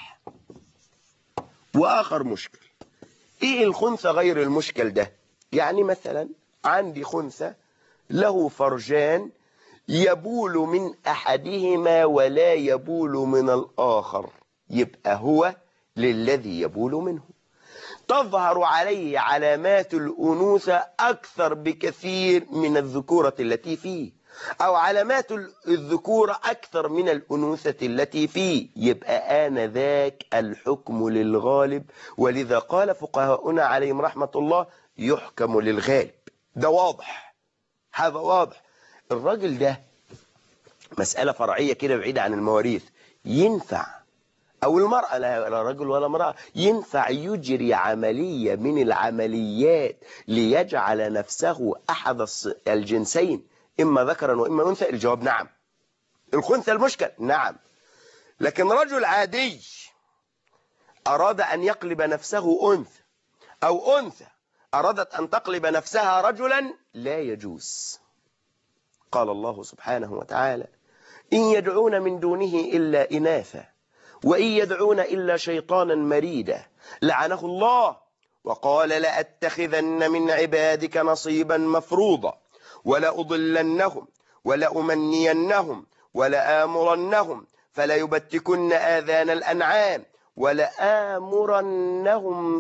وآخر مشكل. إيه الخنثى غير المشكل ده؟ يعني مثلا عندي خنثى له فرجان يبول من أحدهما ولا يبول من الآخر، يبقى هو للذي يبول منه. تظهر عليه علامات الأنوثة أكثر بكثير من الذكورة التي فيه، أو علامات الذكورة أكثر من الأنوثة التي فيه، يبقى آنذاك الحكم للغالب. ولذا قال فقهاؤنا عليهم رحمة الله يحكم للغالب. ده واضح، هذا واضح. الراجل ده مسألة فرعية كده بعيدة عن المواريث، ينفع أو المرأة، لا رجل ولا امرأة، ينفع يجري عملية من العمليات ليجعل نفسه أحد الجنسين إما ذكرا وإما أنثى؟ الجواب نعم. الخنثى المشكل نعم. لكن رجل عادي أراد أن يقلب نفسه أنثى، أو أنثى أرادت أن تقلب نفسها رجلا، لا يجوز. قال الله سبحانه وتعالى إن يدعون من دونه إلا إناثا وإن يدعون إلا شيطانا مريدا لعنه الله وقال لأتخذن من عبادك نصيبا مفروضا ولأضلنهم ولأمنينهم ولآمرنهم فليبتكن آذان الأنعام ولآمرنهم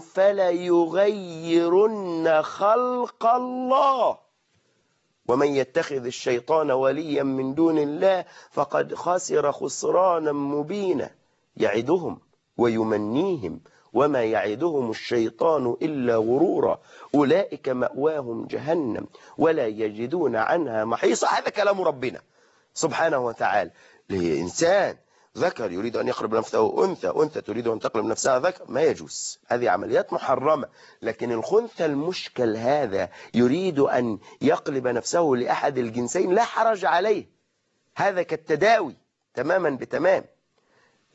فليغيرن خلق الله ومن يتخذ الشيطان وليا من دون الله فقد خسر خسرانا مبينا يعدهم ويمنيهم وما يعدهم الشيطان إلا غرورا أولئك مأواهم جهنم ولا يجدون عنها محيصا. هذا كلام ربنا سبحانه وتعالى. لإنسان ذكر يريد أن يقلب نفسه أنثى، أنثى تريد أن تقلب نفسها ذكر، ما يجوز، هذه عمليات محرمة. لكن الخنثى المشكل هذا يريد أن يقلب نفسه لأحد الجنسين، لا حرج عليه، هذا كالتداوي تماما بتمام.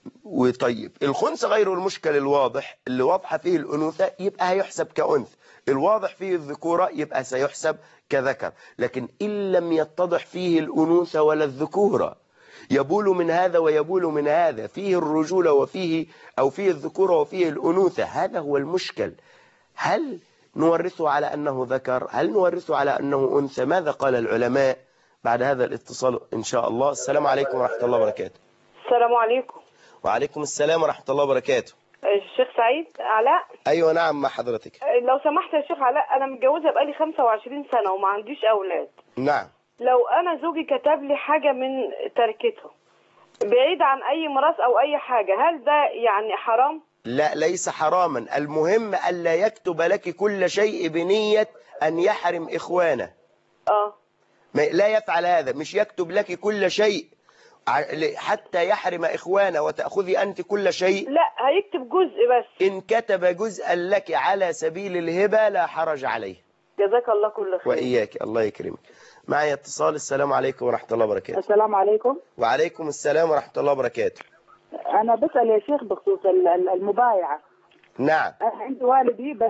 وطيب الخنث غير المشكل الواضح اللي واضحة فيه الأنوثة يبقى هيحسب كأنثى، الواضح فيه الذكورة يبقى سيحسب كذكر. لكن إن لم يتضح فيه الأنوثة ولا الذكورة، يبول من هذا ويبول من هذا، فيه الرجولة وفيه أو فيه الذكورة وفيه الأنوثة، هذا هو المشكل. هل نورثه على أنه ذكر؟ هل نورثه على أنه أنثى؟ ماذا قال العلماء؟ بعد هذا الاتصال إن شاء الله. السلام عليكم ورحمة الله وبركاته. السلام عليكم. وعليكم السلام ورحمة الله وبركاته. الشيخ سعيد علاء. أيوة نعم مع حضرتك. لو سمحت يا شيخ علاء، أنا متجوزة بقالي خمسة وعشرين سنة وما عنديش أولاد. نعم. لو أنا زوجي كتب لي حاجة من تركته بعيد عن أي ميراث أو أي حاجة، هل ده يعني حرام؟ لا ليس حراما، المهم ألا يكتب لك كل شيء بنية أن يحرم إخوانه. آه لا يفعل هذا، مش يكتب لك كل شيء حتى يحرم إخوانه وتأخذي أنت كل شيء. لا هيكتب جزء بس. إن كتب جزءا لك على سبيل الهبة لا حرج عليه. جزاك الله كل خير. وإياك، الله يكرمك. معي اتصال. السلام عليكم ورحمة الله وبركاته. السلام عليكم. وعليكم السلام ورحمة الله وبركاته. أنا بسأل يا شيخ بخصوص المبايعة. نعم. أنا عندي والدي بس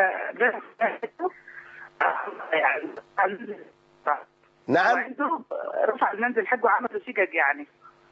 نعم. عنده رفع المنزل حقه عمل شقق يعني.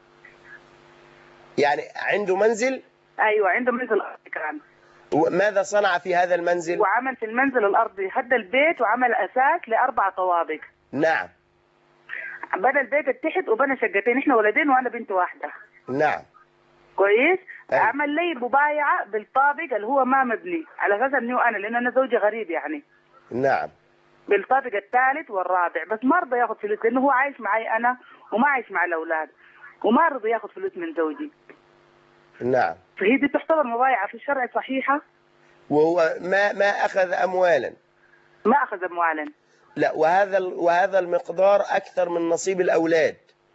يعني عنده منزل؟ أيوة عنده منزل أرضي كان. ماذا صنع في هذا المنزل؟ وعمل في المنزل الأرضي هدى البيت وعمل أساس لأربع طوابق. نعم. بنى البيت التحت وبنى شقتين، إحنا ولدين وأنا بنت واحدة. نعم. كويس. أيوة. عمل لي مبايعة بالطابق اللي هو ما مبني على أساس إنه أنا، لأن أنا زوجي غريب يعني. نعم. بالطابق الثالث والرابع، بس ما رضى ياخذ فلوس لانه هو عايش معي انا وما عايش مع الاولاد، وما رضى ياخذ فلوس من زوجي. نعم. فهي دي تعتبر مبايعه في الشرع صحيحه؟ وهو ما ما اخذ اموالا. ما اخذ اموالا. لا، وهذا وهذا المقدار اكثر من نصيب الاولاد.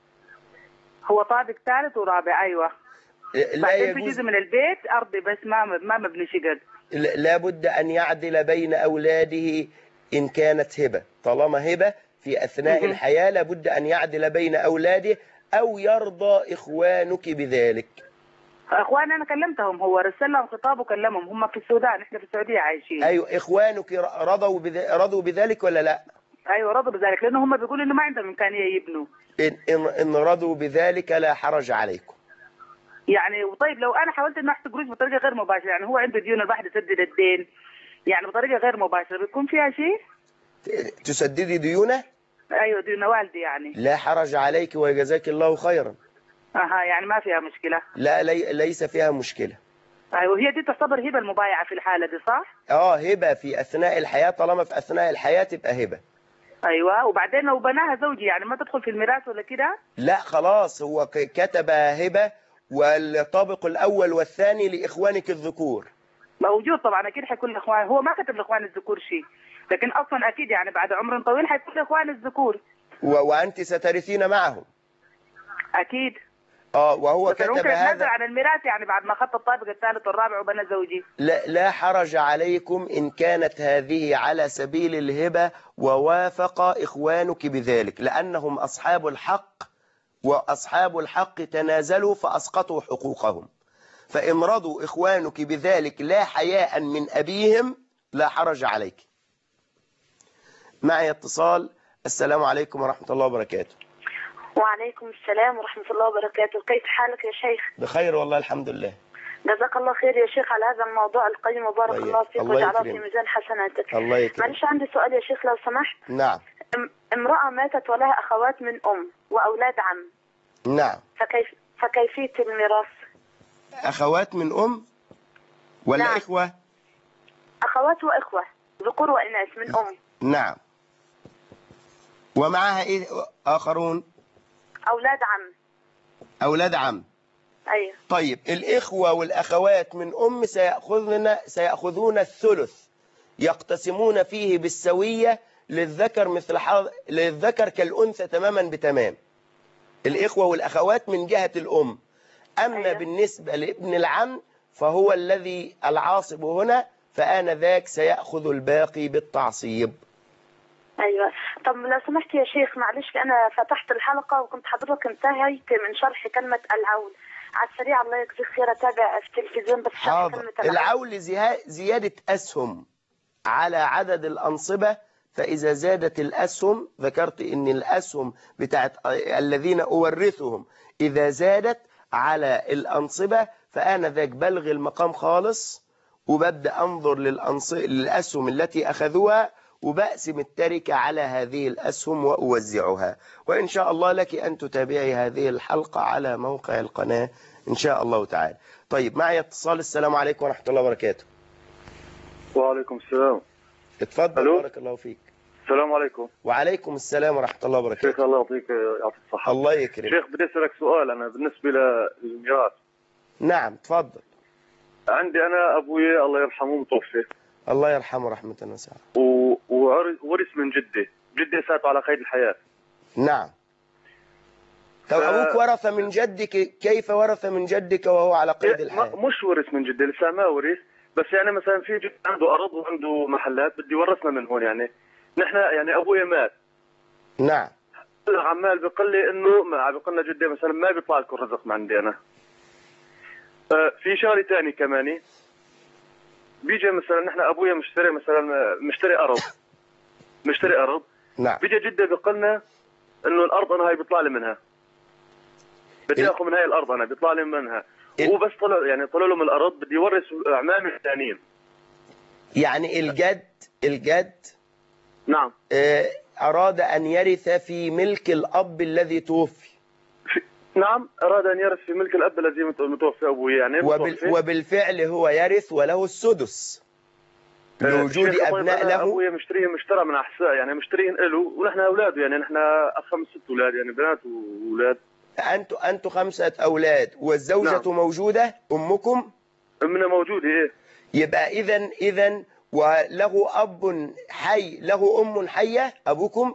هو طابق ثالث ورابع. ايوه. لا يجوز. في جزء من البيت ارضي بس ما ما مبني شقق. لا بد ان يعدل بين اولاده إن كانت هبة، طالما هبة في أثناء الحياة لابد أن يعدل بين أولاده أو يرضى إخوانك بذلك. إخواني أنا كلمتهم، هو رسل لهم خطاب وكلمهم، هم في السودان، إحنا في السعودية عايشين. أيوة. إخوانك رضوا رضوا بذلك ولا لا؟ أيوة رضوا بذلك، لأنه هم بيقولوا إنه ما عندهم إمكانية يبنوا. إن, إن, إن رضوا بذلك لا حرج عليكم. يعني وطيب لو أنا حاولت إنه أحسب قروش بطريقة غير مباشرة، يعني هو عنده ديون الواحد يسدد الدين، يعني بطريقة غير مباشرة بيكون فيها شيء؟ تسددي ديونه؟ ايوه ديون والدي يعني. لا حرج عليك وجزاك الله خيرا. اها يعني ما فيها مشكلة. لا لي ليس فيها مشكلة. ايوه هي دي تعتبر هبة المبايعة في الحالة دي صح؟ اه هبة في اثناء الحياة، طالما في اثناء الحياة تبقى هبة. ايوه. وبعدين لو بناها زوجي يعني ما تدخل في الميراث ولا كده؟ لا خلاص، هو كتب هبة والطابق الاول والثاني لاخوانك الذكور. موجود طبعا اكيد حيكون لاخوان، هو ما كتب لاخوان الذكور شيء، لكن اصلا اكيد يعني بعد عمر طويل حيكون لاخوان الذكور. و... وانت سترثين معهم. اكيد. اه وهو كتب ممكن هذا. يتنازل عن الميراث يعني بعد ما اخذت الطابق الثالث والرابع وبنى زوجي. لا لا حرج عليكم ان كانت هذه على سبيل الهبة ووافق اخوانك بذلك، لانهم اصحاب الحق، واصحاب الحق تنازلوا فاسقطوا حقوقهم. فإن رضوا إخوانك بذلك لا حياء من أبيهم لا حرج عليك. معي اتصال. السلام عليكم ورحمة الله وبركاته. وعليكم السلام ورحمة الله وبركاته. كيف حالك يا شيخ؟ بخير والله الحمد لله. جزاك الله خير يا شيخ على هذا الموضوع القيم وبارك الله الله فيك وجعله في ميزان حسناتك. الله يكرمك. معلش عندي سؤال يا شيخ لو سمحت. نعم. امرأة ماتت ولها أخوات من أم وأولاد عم. نعم. فكيف فكيفية الميراث؟ أخوات من أم ولا نعم. إخوة؟ أخوات وإخوة ذكور وإناث من أم. نعم. ومعها إيه آخرون؟ أولاد عم. أولاد عم. أيوة. طيب الإخوة والأخوات من أم سيأخذون سيأخذون الثلث، يقتسمون فيه بالسوية للذكر مثل حظ للذكر كالأنثى تماما بتمام. الإخوة والأخوات من جهة الأم. أما أيوة. بالنسبة لابن العم فهو الذي العاصب هنا، فآنذاك سيأخذ الباقي بالتعصيب. أيوة. طب لو سمحت يا شيخ معلش أنا فتحت الحلقة وكنت حضرتك انتهيت من شرح كلمة العول، على السريع الله يجزيك خير اتابع في التلفزيون بس حاضر. العول زيادة أسهم على عدد الأنصبة، فإذا زادت الأسهم، ذكرت إن الأسهم بتاعت الذين أورثهم إذا زادت على الأنصبة فآنذاك بلغ المقام خالص، وببدأ أنظر للأسهم التي أخذوها وبقسم التركة على هذه الأسهم وأوزعها. وإن شاء الله لك أن تتابعي هذه الحلقة على موقع القناة إن شاء الله تعالى. طيب معي اتصال. السلام عليكم ورحمة الله وبركاته. وعليكم السلام. اتفضل. ألو؟ بارك الله فيك. السلام عليكم. وعليكم السلام ورحمة الله وبركاته. شيخ الله يعطيك يعطيك الصحة. الله يكرمك. شيخ بدي أسألك سؤال أنا بالنسبة للميراث. نعم تفضل. عندي أنا أبوي الله يرحمه متوفي. الله يرحمه رحمة واسعة. وورث من جدي، جدي ساته على قيد الحياة. نعم. طب ف... أبوك ورث من جدك، كيف ورث من جدك وهو على قيد الحياة؟ مش ورث من جدي، لسه ما ورث، بس يعني مثلا في جد عنده أرض وعنده محلات بدي ورثنا من هون. يعني نحن يعني أبوي مات. نعم. عمال بيقول لي إنه ما بيقول لنا جدي مثلا ما بيطلع لكم رزق من عندي أنا. في شغله ثاني كمان، بيجي مثلا نحن ابويا مشتري مثلا مشتري ارض مشتري ارض نعم. بيجي جده بيقول لنا انه الارض انا هاي بيطلع لي منها، بدي اخذ من هاي الارض انا بيطلع لي منها. هو بس طلع يعني طلع له من الارض بدي يورث اعمامي الثانيين. يعني الجد الجد نعم اراد ان يرث في ملك الاب الذي توفي. نعم اراد ان يرث في ملك الاب الذي متوفي ابوي يعني وبال... وبالفعل هو يرث وله السدس لوجود ابناء له. ابويا مشتريه مشترى من احساء يعني مشترين له، ونحن اولاده يعني نحن خمس ست اولاد يعني بنات واولاد. انتم انتم خمسه اولاد والزوجه نعم. موجوده امكم؟ امنا موجوده ايه. يبقى اذا اذا وله اب حي له ام حيه ابوكم؟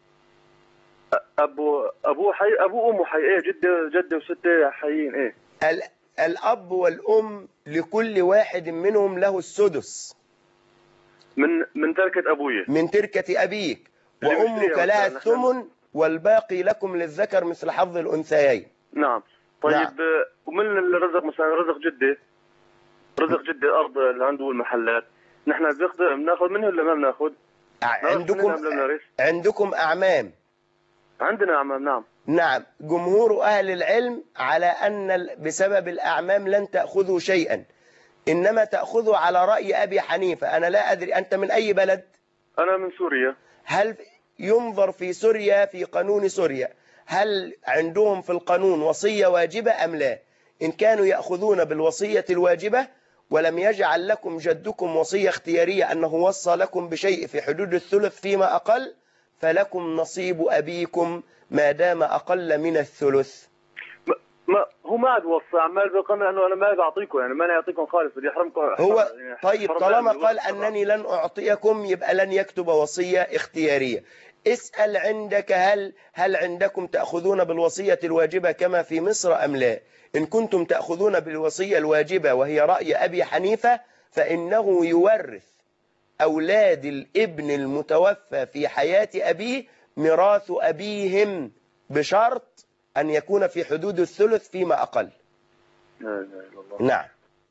ابو ابوه حي ابوه وامه حي ايه جده جده وسته حيين ايه. ال... الاب والام لكل واحد منهم له السدس من من تركه ابويا، من تركه ابيك، وامك لها الثمن والباقي لكم للذكر مثل حظ الانثيين. نعم. طيب نعم. ومن الرزق مثلا رزق جدي رزق جدي الارض اللي عنده المحلات نحن بناخذ منه ولا ما بناخذ؟ عندكم عندكم اعمام؟ عندنا أعمام. نعم. نعم. جمهور أهل العلم على أن بسبب الأعمام لن تأخذوا شيئا، إنما تأخذوا على رأي أبي حنيفة. أنا لا أدري أنت من أي بلد؟ أنا من سوريا. هل ينظر في سوريا في قانون سوريا هل عندهم في القانون وصية واجبة أم لا؟ إن كانوا يأخذون بالوصية الواجبة ولم يجعل لكم جدكم وصية اختيارية أنه وصى لكم بشيء في حدود الثلث فيما أقل، فلكم نصيب أبيكم ما دام أقل من الثلث. ما, ما هو ما عاد وصى، عمال بيقول انه انا ما بعطيكم يعني ما يعطيكم خالص بدي احرمكم. هو يعني طيب طالما قال انني لن اعطيكم يبقى لن يكتب وصية اختيارية. اسأل عندك هل هل عندكم تأخذون بالوصية الواجبة كما في مصر أم لا؟ إن كنتم تأخذون بالوصية الواجبة وهي رأي أبي حنيفة فإنه يورث أولاد الابن المتوفى في حياة أبيه ميراث أبيهم بشرط أن يكون في حدود الثلث فيما أقل. لا إله إلا الله. نعم.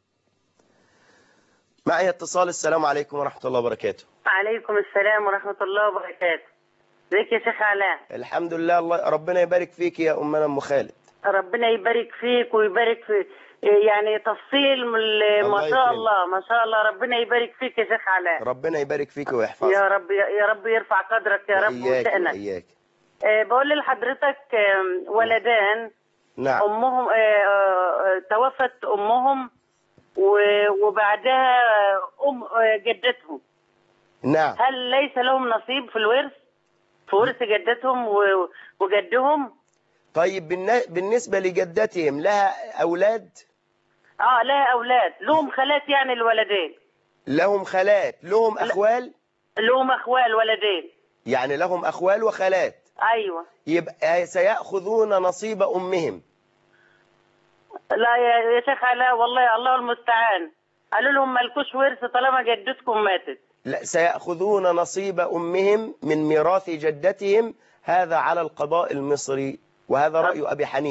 معي اتصال. السلام عليكم ورحمة الله وبركاته. وعليكم السلام ورحمة الله وبركاته. ازيك يا شيخ علاء؟ الحمد لله. الله ربنا يبارك فيك يا أمنا أم خالد. ربنا يبارك فيك ويبارك في يعني تفصيل ما شاء الله ما شاء الله. ربنا يبارك فيك يا شيخ علاء. ربنا يبارك فيك ويحفظك يا رب. يا رب يرفع قدرك يا رب وشأنك. إياك. أه بقول لحضرتك ولدان. نعم. أمهم أه توفت أمهم وبعدها أم جدتهم. نعم. هل ليس لهم نصيب في الورث في ورث جدتهم وجدهم؟ طيب بالنسبة لجدتهم لها أولاد؟ اه لها أولاد، لهم خالات يعني الولدين. لهم خالات، لهم أخوال؟ لهم أخوال ولدين. يعني لهم أخوال وخالات. أيوة. يبقى سيأخذون نصيب أمهم. لا يا شيخ علاء والله الله المستعان، قالوا لهم مالكوش ورث طالما جدتكم ماتت. لا، سيأخذون نصيب أمهم من ميراث جدتهم، هذا على القضاء المصري وهذا رأي أبي حنيفة.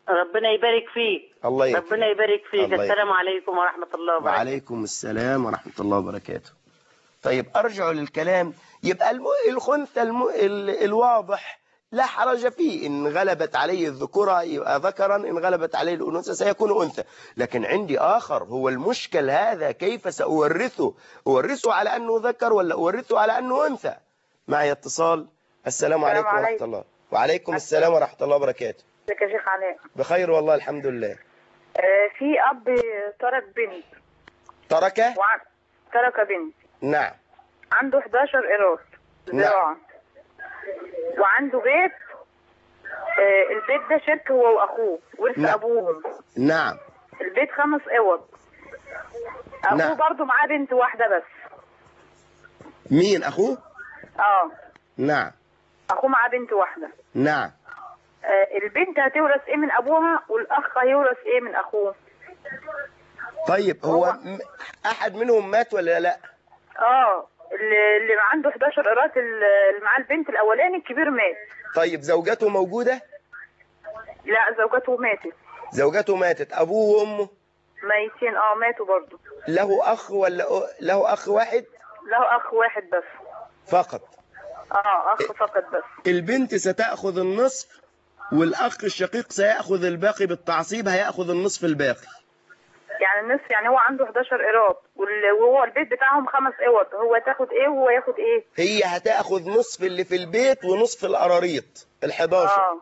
ربنا يبارك فيك. الله يكرمك. ربنا يبارك فيك. الله السلام عليكم ورحمة الله وبركاته. وعليكم السلام ورحمة الله وبركاته. طيب أرجع للكلام. يبقى الم... الخنثى الم... ال... الواضح لا حرج فيه، إن غلبت عليه الذكورة يبقى ذكرا، إن غلبت عليه الأنوثة سيكون أنثى. لكن عندي آخر هو المشكل هذا، كيف سأورثه؟ أورثه على أنه ذكر ولا أورثه على أنه أنثى؟ معي اتصال. السلام عليكم ورحمة الله. وعليكم السلام ورحمة الله وبركاته. ازيك يا شيخ علاء؟ بخير والله الحمد لله. آه في أب ترك بنت. ترك؟ وعن... ترك بنت. نعم. عنده حداشر قيراط زراعة. نعم. وعنده بيت، آه البيت ده شركة هو وأخوه، ورث نعم. أبوهم. نعم. البيت خمس أوض. أخوه نعم. برضه معاه بنت واحدة بس. مين أخوه؟ اه. نعم. أخوه معاه بنت واحدة. نعم. آه البنت هتورث إيه من أبوها، والأخ هيورث إيه من أخوه. طيب هو, هو م... أحد منهم مات ولا لا؟ اه اللي, اللي عنده حداشر قيراط اللي معاه البنت الأولاني الكبير مات. طيب زوجته موجودة؟ لا زوجته ماتت. زوجته ماتت. أبوه وأمه؟ ميتين. اه ماتوا برضه. له أخ ولا له أخ واحد؟ له أخ واحد بس فقط. اه أخ فقط بس. البنت ستأخذ النصف والأخ الشقيق سيأخذ الباقي بالتعصيب، هيأخذ النصف الباقي. يعني النصف، يعني هو عنده حداشر قيراط وهو البيت بتاعهم خمس اوض، هو تاخد ايه وهو ياخد ايه؟ هي هتاخد نصف اللي في البيت ونصف القراريط الحداشر. اه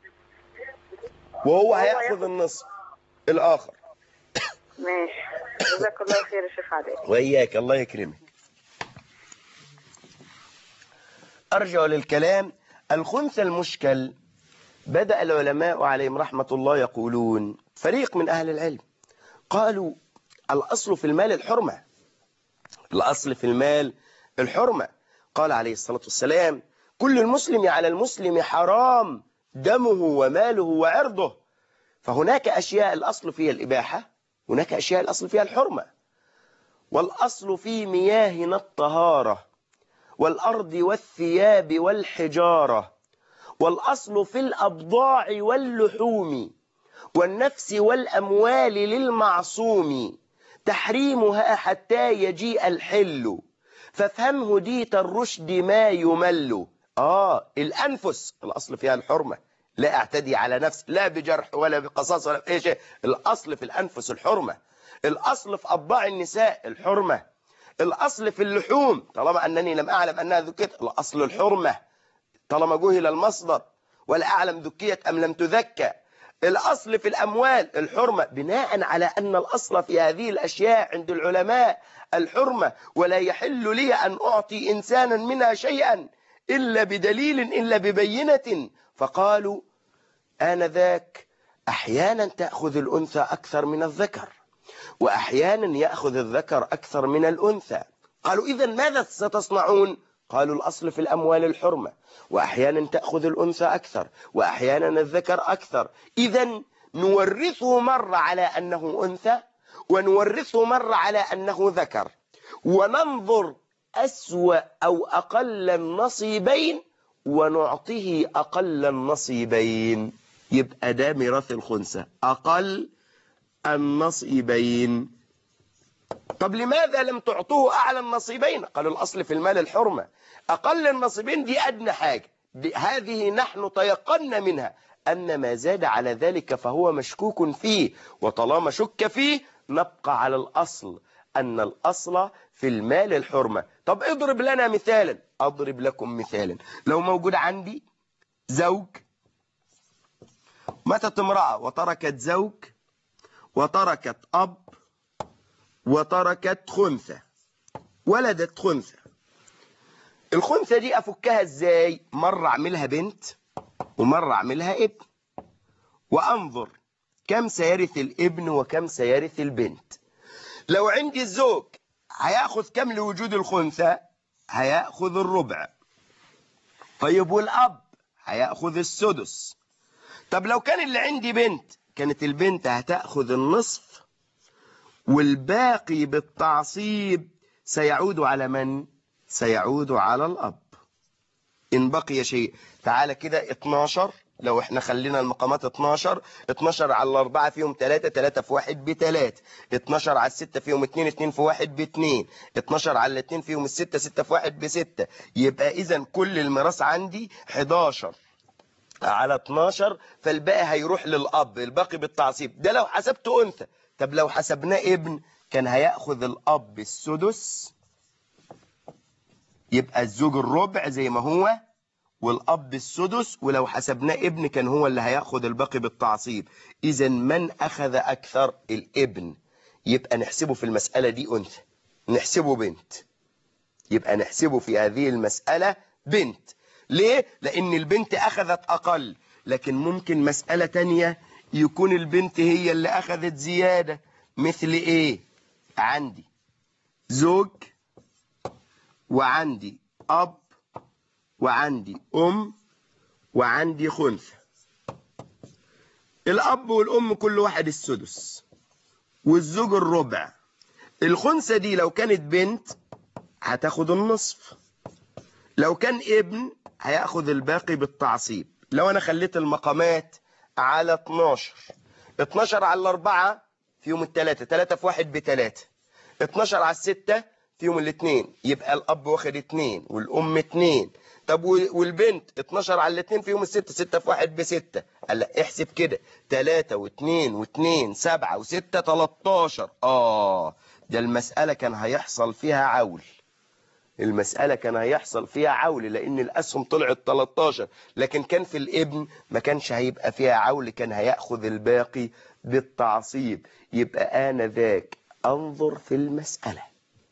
وهو هياخد النصف الآخر. ماشي. جزاك الله خير يا شيخ علاء. وإياك الله يكرمك. أرجع للكلام. الخنثى المشكل بدأ العلماء عليهم رحمة الله يقولون، فريق من أهل العلم قالوا الأصل في المال الحرمة. الأصل في المال الحرمة. قال عليه الصلاة والسلام كل المسلم على المسلم حرام دمه وماله وعرضه. فهناك أشياء الأصل فيها الإباحة، هناك أشياء الأصل فيها الحرمة. والأصل في مياهنا الطهارة والأرض والثياب والحجارة. والأصل في الأبضاع واللحوم والنفس والأموال للمعصوم تحريمها حتى يجيء الحل فافهم هديت الرشد ما يمل. آه الأنفس الأصل فيها الحرمة، لا أعتدي على نفس لا بجرح ولا بقصاص ولا بأي شيء. الأصل في الأنفس الحرمة. الأصل في أبضاع النساء الحرمة. الأصل في اللحوم طالما أنني لم أعلم أنها ذكيت الأصل الحرمة طالما جهل المصدر ولا أعلم ذكيت أم لم تذكى. الأصل في الأموال الحرمة بناء على أن الأصل في هذه الأشياء عند العلماء الحرمة، ولا يحل لي أن أعطي إنسانا منها شيئا إلا بدليل إلا ببينة. فقالوا آنذاك أحيانا تأخذ الأنثى أكثر من الذكر وأحيانا يأخذ الذكر أكثر من الأنثى. قالوا إذن ماذا ستصنعون؟ قالوا الأصل في الأموال الحرمة، وأحيانا تأخذ الأنثى أكثر وأحيانا الذكر أكثر. إذن نورثه مرة على أنه أنثى ونورثه مرة على أنه ذكر، وننظر أسوأ أو أقل النصيبين ونعطيه أقل النصيبين. يبقى ده ميراث الخنثى أقل النصيبين. طب لماذا لم تعطوه أعلى النصيبين؟ قالوا الأصل في المال الحرمة. أقل النصيبين دي أدنى حاجة، دي هذه نحن تيقنا منها أن ما زاد على ذلك فهو مشكوك فيه، وطالما شك فيه نبقى على الأصل أن الأصل في المال الحرمة. طب اضرب لنا مثالا. أضرب لكم مثالا. لو موجود عندي زوج ماتت امرأة وتركت زوج وتركت أب وتركت خنثى، ولدت خنثى. الخنثى دي أفكها إزاي؟ مرة أعملها بنت ومرة أعملها ابن، وأنظر كم سيرث الابن وكم سيرث البنت. لو عندي الزوج هيأخذ كم لوجود الخنثى؟ هيأخذ الربع. طيب والأب هيأخذ السدس. طب لو كان اللي عندي بنت كانت البنت هتأخذ النصف والباقي بالتعصيب سيعود على من؟ سيعود على الأب. إن بقي شيء. تعالى كده اتناشر لو احنا خلينا المقامات اتناشر، اتناشر على الأربعة فيهم تلاتة، تلاتة في واحد بتلاتة، اتناشر على الستة فيهم اتنين، اتنين في واحد باتنين، اتناشر على الاتنين فيهم الستة، ستة في واحد بستة. يبقى إذا كل الميراث عندي حداشر على اتناشر، فالباقي هيروح للأب، الباقي بالتعصيب. ده لو حسبته أنثى. طب لو حسبناه ابن كان هيأخذ الأب السدس، يبقى الزوج الربع زي ما هو والأب السدس، ولو حسبناه ابن كان هو اللي هياخد الباقي بالتعصيب. إذا من أخذ أكثر؟ الابن. يبقى نحسبه في المسألة دي أنثى، نحسبه بنت. يبقى نحسبه في هذه المسألة بنت. ليه؟ لأن البنت أخذت أقل. لكن ممكن مسألة تانية يكون البنت هي اللي أخذت زيادة. مثل إيه؟ عندي زوج وعندي أب وعندي أم وعندي خنثى. الأب والأم كل واحد السدس والزوج الربع. الخنثى دي لو كانت بنت هتاخد النصف، لو كان ابن هياخد الباقي بالتعصيب. لو أنا خليت المقامات على اتناشر، اتناشر على الأربعة فيهم التلاتة، تلاتة في واحد بتلاتة، اتناشر على الستة فيهم الاتنين، يبقى الأب واخد اتنين والأم اتنين. طب والبنت اتناشر على الاتنين فيهم الستة، ستة في واحد بستة. قال لا احسب كده، تلاتة واتنين واتنين سبعة وستة تلاتاشر. آه ده المسألة كان هيحصل فيها عول. المسألة كان هيحصل فيها عول لأن الأسهم طلعت تلاتاشر، لكن كان في الابن ما كانش هيبقى فيها عول، كان هيأخذ الباقي بالتعصيب. يبقى آن ذاك أنظر في المسألة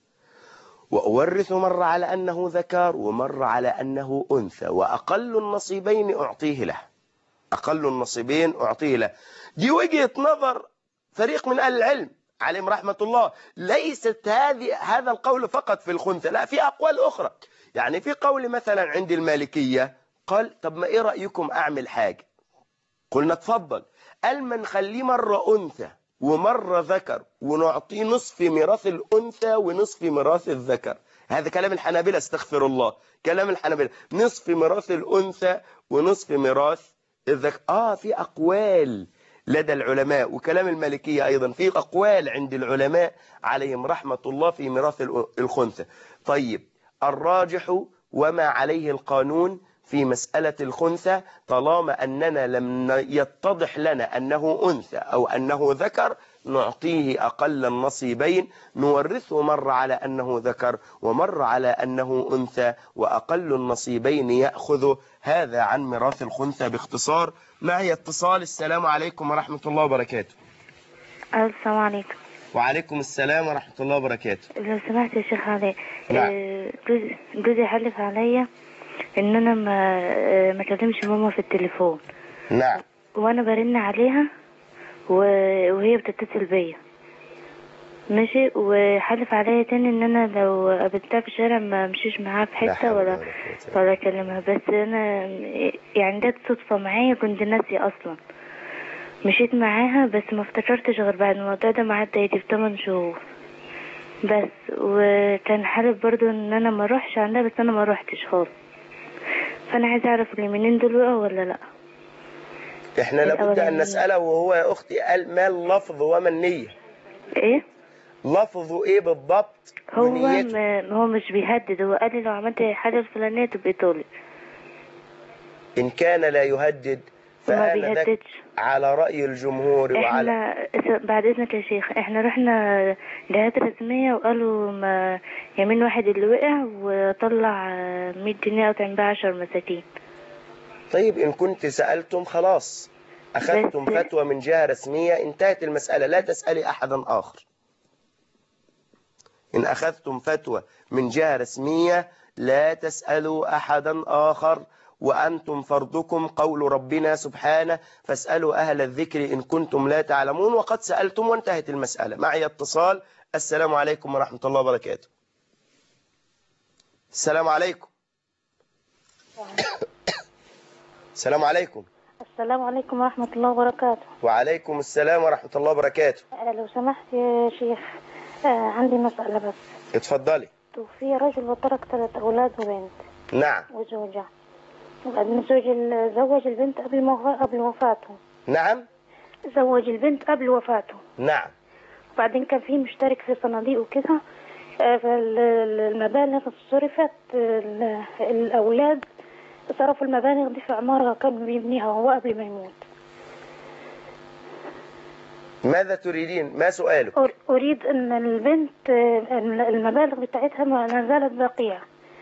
وأورث مرة على أنه ذكر ومرة على أنه أنثى، وأقل النصيبين أعطيه له. أقل النصيبين أعطيه له. دي وجهة نظر فريق من أهل العلم عليهم رحمة الله. ليست هذه هذا القول فقط في الخنثى، لا، في أقوال أخرى. يعني في قول مثلا عند المالكية قال طب ما إيه رأيكم أعمل حاجة؟ قلنا تفضل. قال ما نخليه مرة أنثى ومرة ذكر ونعطيه نصف ميراث الأنثى ونصف ميراث الذكر. هذا كلام الحنابلة، استغفر الله، كلام الحنابلة، نصف ميراث الأنثى ونصف ميراث الذكر. آه في أقوال لدى العلماء، وكلام المالكية أيضا في أقوال عند العلماء عليهم رحمة الله في ميراث الخنثى. طيب الراجح وما عليه القانون في مسألة الخنثى، طالما أننا لم يتضح لنا أنه أنثى أو أنه ذكر نعطيه أقل النصيبين، نورثه مرة على أنه ذكر ومرة على أنه أنثى، وأقل النصيبين يأخذ. هذا عن ميراث الخنثى باختصار. معي اتصال. السلام عليكم ورحمة الله وبركاته. السلام عليكم. وعليكم السلام ورحمة الله وبركاته. لو سمحت يا شيخ علي، نعم. جوزي جوزي حلف عليا ان انا ما ما كلمش ماما في التليفون. نعم. وانا برن عليها وهي بتتصل بيا، ماشي، وحلف عليا تاني ان انا لو قابلتها في الشارع ما امشيش معاها في حته ولا ولا اكلمها. بس انا يعني ده صدفه معايا، كنت ناسيه اصلا، مشيت معاها بس ما افتكرتش غير بعد الموضوع ده معدى يجي بثمان شهور بس. وكان حالف برضو ان انا ما اروحش عندها، بس انا ما روحتش خالص. فانا عايزه اعرف اليمينين دول وقعوا ولا لا. احنا لابد ان نساله. وهو يا اختي قال ما اللفظ وما النيه؟ ايه لفظه ايه بالضبط؟ هو ما هو مش بيهدد، هو قال لي لو عملت حاجه الفلانيه تبقى طالق. ان كان لا يهدد فأنا ذاك على رأي الجمهور. احنا وعلى بعد اذنك يا شيخ، احنا رحنا جهات رسميه وقالوا ما يمين واحد اللي وقع وطلع مية جنيه اطعم بها عشر مساكين. طيب ان كنت سألتم خلاص، اخذتم فتوى من جهة رسمية، انتهت المسألة، لا تسألي احدا اخر. ان اخذتم فتوى من جهة رسمية لا تسألوا احدا اخر، وأنتم فرضكم قول ربنا سبحانه فاسألوا أهل الذكر إن كنتم لا تعلمون، وقد سألتم وانتهت المسألة. معي اتصال. السلام عليكم ورحمة الله وبركاته. السلام عليكم. السلام عليكم. السلام عليكم ورحمة الله وبركاته. وعليكم السلام ورحمة الله وبركاته. لو سمحت يا شيخ، آه عندي مسألة بس. اتفضلي. توفي رجل وترك ثلاث أولاد وبنت. نعم. وزوجة. وبعدين زوج زوج البنت قبل ما قبل وفاته. نعم. زوج البنت قبل وفاته. نعم. وبعدين كان في مشترك في صناديق وكده، فالمبالغ صرفت، الأولاد صرفوا المبالغ دي في عمارة كان بيبنيها وهو قبل ما يموت. ماذا تريدين؟ ما سؤالك؟ أريد أن البنت المبالغ بتاعتها ما زالت باقية،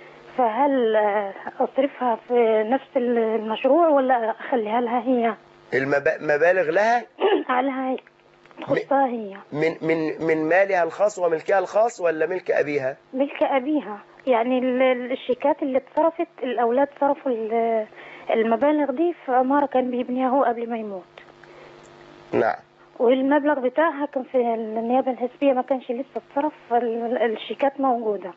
فهل أصرفها في نفس المشروع ولا أخليها لها هي؟ المبالغ لها؟ عليها هي، تخصها هي. من من من مالها الخاص وملكها الخاص ولا ملك أبيها؟ ملك أبيها، يعني الشيكات اللي اتصرفت الأولاد صرفوا المبالغ دي في عمارة كان بيبنيها هو قبل ما يموت. نعم. والمبلغ بتاعها كان في النيابة الحزبية ما كانش لسه اتصرف، الشيكات موجودة.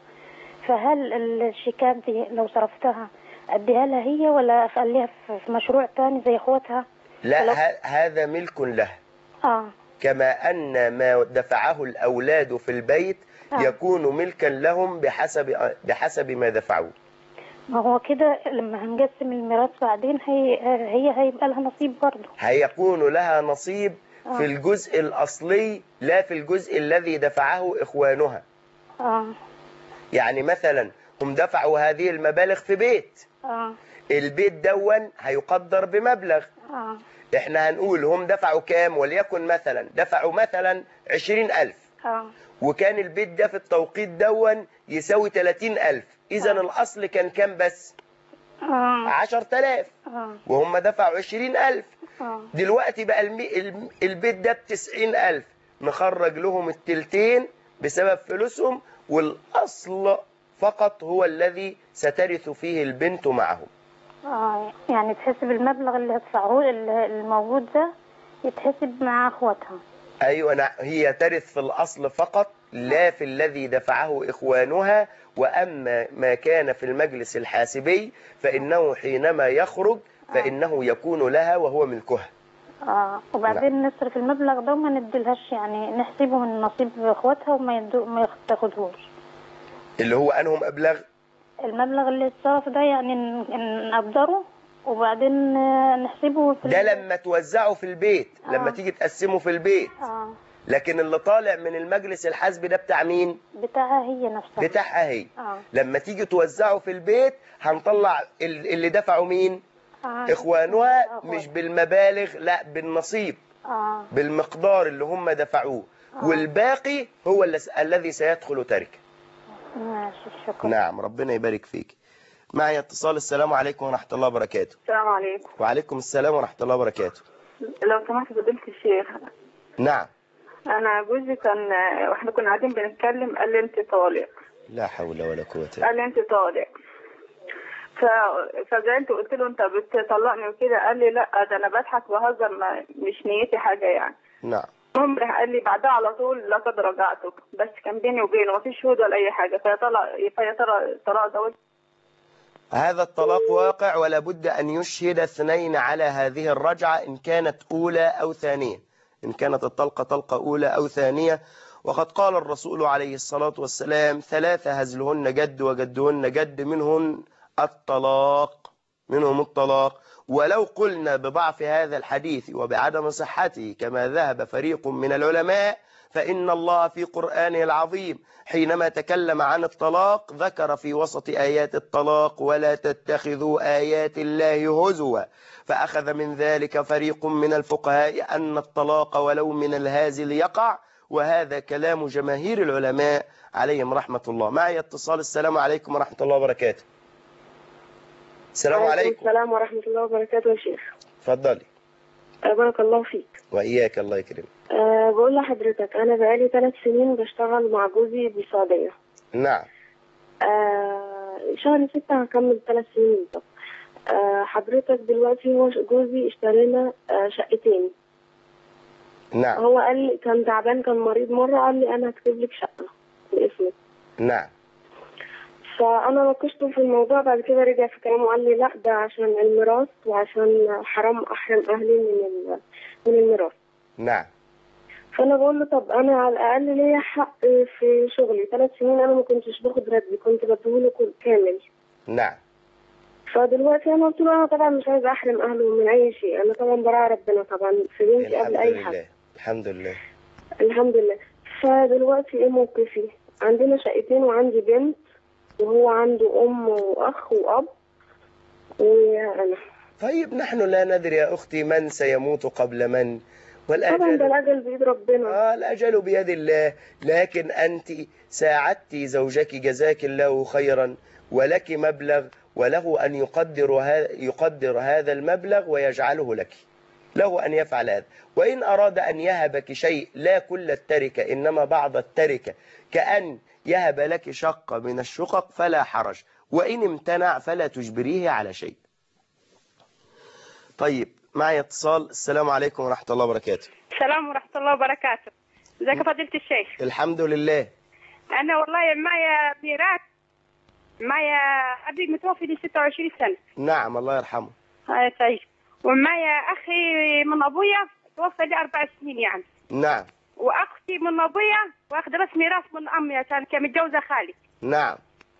فهل الشيكات دي لو صرفتها أديها لها هي ولا أخليها في مشروع تاني زي أخواتها؟ لا، ولو... هذا ملك له. آه. كما أن ما دفعه الأولاد في البيت آه. يكون ملكا لهم بحسب بحسب ما دفعوه. ما هو كده لما هنقسم الميراث بعدين هي هي هيبقى لها نصيب برضه. هيكون لها نصيب آه. في الجزء الأصلي لا في الجزء الذي دفعه إخوانها. آه. يعني مثلا هم دفعوا هذه المبالغ في بيت. آه. البيت دون هيقدر بمبلغ. آه. احنا هنقول هم دفعوا كام، وليكن مثلا دفعوا مثلا عشرين ألف. آه. وكان البيت ده في التوقيت دون يساوي ثلاثين ألف، إذا آه. الأصل كان كام بس؟ آه. عشر تلاف. آه. وهم دفعوا عشرين ألف. آه. دلوقتي بقى الم... البيت ده بتسعين ألف، نخرج لهم التلتين بسبب فلوسهم، والأصل فقط هو الذي سترث فيه البنت معهم. آه. يعني تحسب المبلغ اللي هتدفعوه الموجود ده يتحسب مع أخواتها. أيوة، نعم. هي ترث في الأصل فقط لا في الذي دفعه إخوانها. وأما ما كان في المجلس الحاسبي فإنه حينما يخرج فإنه يكون لها وهو ملكها. آه. وبعدين نعم. نصرف المبلغ ده وما نديلهاش، يعني نحسبه من نصيب إخواتها وما يدو ما تاخدهوش. اللي هو أنهم أبلغ المبلغ اللي اتصرف ده يعني نقدره وبعدين نحسبه في ده لما توزعه في البيت. آه. لما تيجي تقسمه في البيت. آه. لكن اللي طالع من المجلس الحزبي ده بتاع مين؟ بتاعها هي نفسها. بتاعها هي. آه. لما تيجي توزعه في البيت هنطلع اللي دفعوا مين؟ آه. إخوانها. آه. مش بالمبالغ، لا بالنصيب. آه. بالمقدار اللي هم دفعوه. آه. والباقي هو الذي سيدخل تركه. ماشي، شكرا. نعم، ربنا يبارك فيك. معي اتصال. السلام عليكم ورحمة الله وبركاته. السلام عليكم. وعليكم السلام ورحمة الله وبركاته. لو سمحت فضيلة الشيخ. نعم. أنا جوزي كان واحنا كنا قاعدين بنتكلم قال لي أنت طالق. لا حول ولا قوة. قال لي أنت طالق. ف... فزعلت وقلت له أنت بتطلقني وكده. قال لي لا، ده أنا بضحك وهزر، ما مش نيتي حاجة يعني. نعم. المهم راح قال لي بعدها على طول لقد رجعتك، بس كان بيني وبينه ما فيش شهود ولا أي حاجة. فيا ترى فيا ترى الطلاق ده؟ هذا الطلاق واقع، ولا بد أن يشهد اثنين على هذه الرجعة إن كانت أولى أو ثانية، إن كانت الطلقة طلقة أولى أو ثانية. وقد قال الرسول عليه الصلاة والسلام: ثلاثة هزلهن جد وجدهن جد، منهن الطلاق منهم الطلاق. ولو قلنا بضعف هذا الحديث وبعدم صحته كما ذهب فريق من العلماء، فإن الله في قرآنه العظيم حينما تكلم عن الطلاق ذكر في وسط آيات الطلاق: ولا تتخذوا آيات الله هزوا. فأخذ من ذلك فريق من الفقهاء أن الطلاق ولو من الهازل يقع، وهذا كلام جماهير العلماء عليهم رحمة الله. معي اتصال. السلام عليكم ورحمة الله وبركاته. السلام عليكم. السلام ورحمة الله وبركاته يا شيخ. اتفضلي. بارك الله فيك. وإياك، الله يكرمك. أه بقول لحضرتك أنا بقالي ثلاث سنين بشتغل مع جوزي بالسعودية. نعم. أه شهر ستة هكمل ثلاث سنين بالظبط. أه حضرتك دلوقتي هو جوزي اشترينا أه شقتين. نعم. هو قال لي كان تعبان، كان مريض مرة، قال لي أنا هكتب لك شقة باسمك. نعم. فأنا ناقشته في الموضوع، بعد كده رجع في كلامه وقال لي لا، ده عشان الميراث وعشان حرام أحرم أهلي من من الميراث. نعم. فأنا بقول له طب أنا على الأقل ليا حق في شغلي، ثلاث سنين أنا ما كنتش باخد راتبي، كنت بديهوله كامل. نعم. فدلوقتي انا قلت له انا طبعا مش عايزه احرم اهله من اي شيء، انا طبعا براعي ربنا طبعا في بنتي قبل اي حاجه. الحمد لله الحمد لله. فدلوقتي ايه موقفي؟ عندنا شقتين وعندي بنت، وهو عنده ام واخ واب وانا. طيب نحن لا ندري يا اختي من سيموت قبل من، والأجل طبعا ده الأجل بيد ربنا. آه الأجل بيد الله، لكن أنت ساعدتي زوجك جزاك الله خيرا، ولك مبلغ وله أن يقدر هذا يقدر هذا المبلغ ويجعله لك، له أن يفعل هذا. وإن أراد أن يهبك شيء لا كل التركة إنما بعض التركة، كأن يهب لك شقة من الشقق فلا حرج، وإن امتنع فلا تجبريه على شيء. طيب معي اتصال. السلام عليكم ورحمة الله وبركاته. السلام ورحمة الله وبركاته. ازيك فضيلة الشيخ؟ الحمد لله. أنا والله معي ميراث، معي أبي متوفي لي ستة وعشرين سنة. نعم الله يرحمه. آه طيب. ومعي أخي من أبويا توفى لي أربع سنين يعني. نعم. وأختي من أبويا واخدة بس ميراث من أمي عشان كان متجوزة خالي. نعم.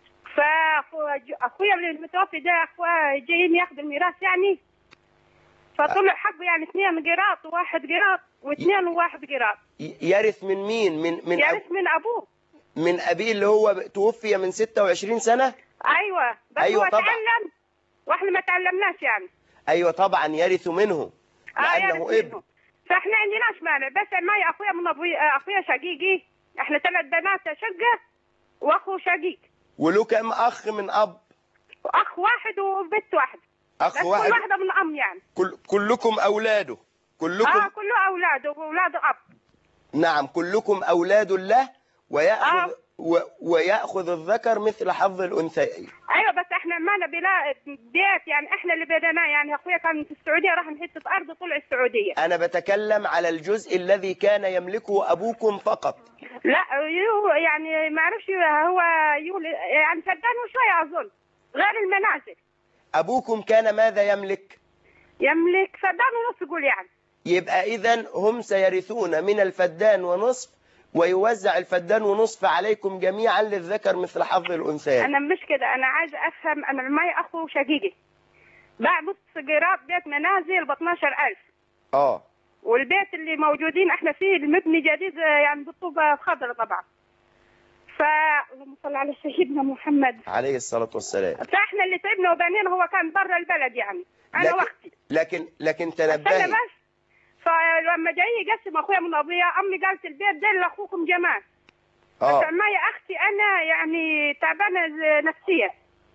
فأخويا المتوفي ده أخويا جايين ياخذوا الميراث يعني، فطلع حقه يعني اثنين قيراط وواحد قيراط واثنين وواحد قيراط. يرث من مين؟ من من يرث أب... من ابوه، من ابيه اللي هو توفي من ستة وعشرين سنة. ايوه بس أيوة هو طبعا. تعلم واحنا ما تعلمناش يعني. ايوه طبعا يرث منه لانه آه ابن. فاحنا عندناش مانع، بس معي اخويا من ابويا، اخويا شقيقي، احنا ثلاث بنات شقه واخو شقيق. وله كم اخ من اب؟ اخ واحد وبنت واحده. اخ واحد. كل واحده من ام يعني. كل كلكم اولاده؟ كلكم؟ اه كله اولاده واولاد اب. نعم كلكم اولاد له، ويأخذ آه. و... ويأخذ الذكر مثل حظ الانثيين. ايوه بس احنا معنا بلا بيت يعني، احنا اللي بدناه يعني. اخويا كان في السعوديه راح حته ارض طلع السعوديه. انا بتكلم على الجزء الذي كان يملكه ابوكم فقط. لا يعني ما اعرفش هو يعني فدان وشويه اظن غير المنازل. ابوكم كان ماذا يملك؟ يملك فدان ونصف قول يعني. يبقى اذا هم سيرثون من الفدان ونصف، ويوزع الفدان ونصف عليكم جميعا للذكر مثل حظ الانثيين. انا مش كده، انا عايزه افهم. انا معي اخو شقيقي باع نص قيراط بيت منازل ب اثناشر ألف. اه والبيت اللي موجودين احنا فيه المبني جديد يعني بالطوبه خضراء طبعا. ف اللهم صل على سيدنا محمد عليه الصلاه والسلام. فاحنا اللي تعبنا وبنينا، هو كان برا البلد يعني انا لكن واختي. لكن لكن تنبهي بس. فلما جاي يقسم اخويا من ابويا، امي قالت البيت ده لاخوكم جمال. اه بس معي اختي انا يعني تعبانه نفسيا،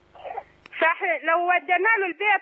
فلو ودينا له البيت.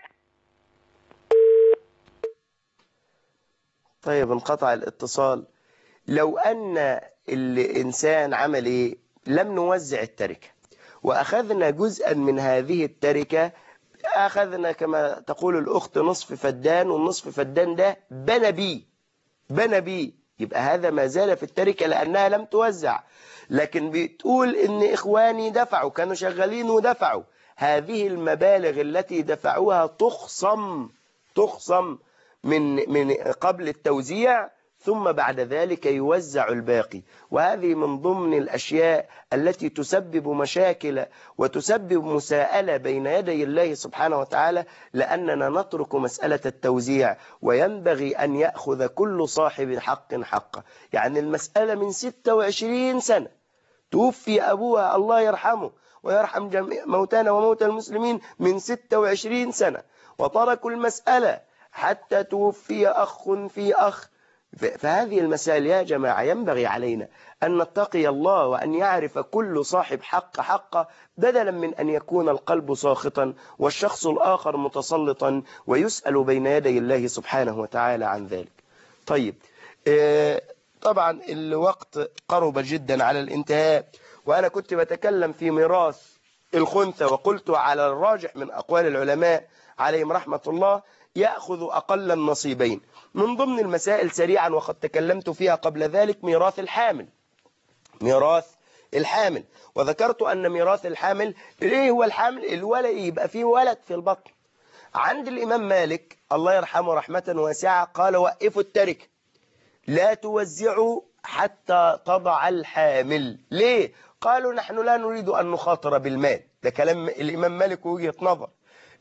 طيب انقطع الاتصال. لو ان الانسان عمل ايه؟ لم نوزع التركه واخذنا جزءا من هذه التركه، اخذنا كما تقول الاخت نصف فدان، والنصف فدان ده بنى بيه بنى بيه يبقى هذا ما زال في التركه لانها لم توزع. لكن بتقول ان اخواني دفعوا، كانوا شغالين ودفعوا. هذه المبالغ التي دفعوها تخصم تخصم من من قبل التوزيع، ثم بعد ذلك يوزع الباقي. وهذه من ضمن الأشياء التي تسبب مشاكل وتسبب مساءلة بين يدي الله سبحانه وتعالى، لأننا نترك مسألة التوزيع، وينبغي أن يأخذ كل صاحب حق حقه. يعني المسألة من ستة وعشرين سنة توفي أبوها الله يرحمه ويرحم جميع موتانا وموتى المسلمين من ستة وعشرين سنة، وتركوا المسألة حتى توفي أخ في أخ. فهذه المسائل يا جماعة ينبغي علينا أن نتقي الله وأن يعرف كل صاحب حق حقه، بدلا من أن يكون القلب ساخطا والشخص الآخر متسلطا ويسأل بين يدي الله سبحانه وتعالى عن ذلك. طيب طبعا الوقت قرب جدا على الانتهاء، وأنا كنت بتكلم في ميراث الخنثى وقلت على الراجح من أقوال العلماء عليهم رحمة الله يأخذ أقل النصيبين. من ضمن المسائل سريعا وقد تكلمت فيها قبل ذلك ميراث الحامل. ميراث الحامل وذكرت أن ميراث الحامل ليه هو الحامل؟ الولد يبقى فيه ولد في البطن. عند الإمام مالك الله يرحمه رحمة واسعة قال وقفوا التركة لا توزعوا حتى تضع الحامل. ليه؟ قالوا نحن لا نريد أن نخاطر بالمال. ده كلام الإمام مالك وجهة نظر.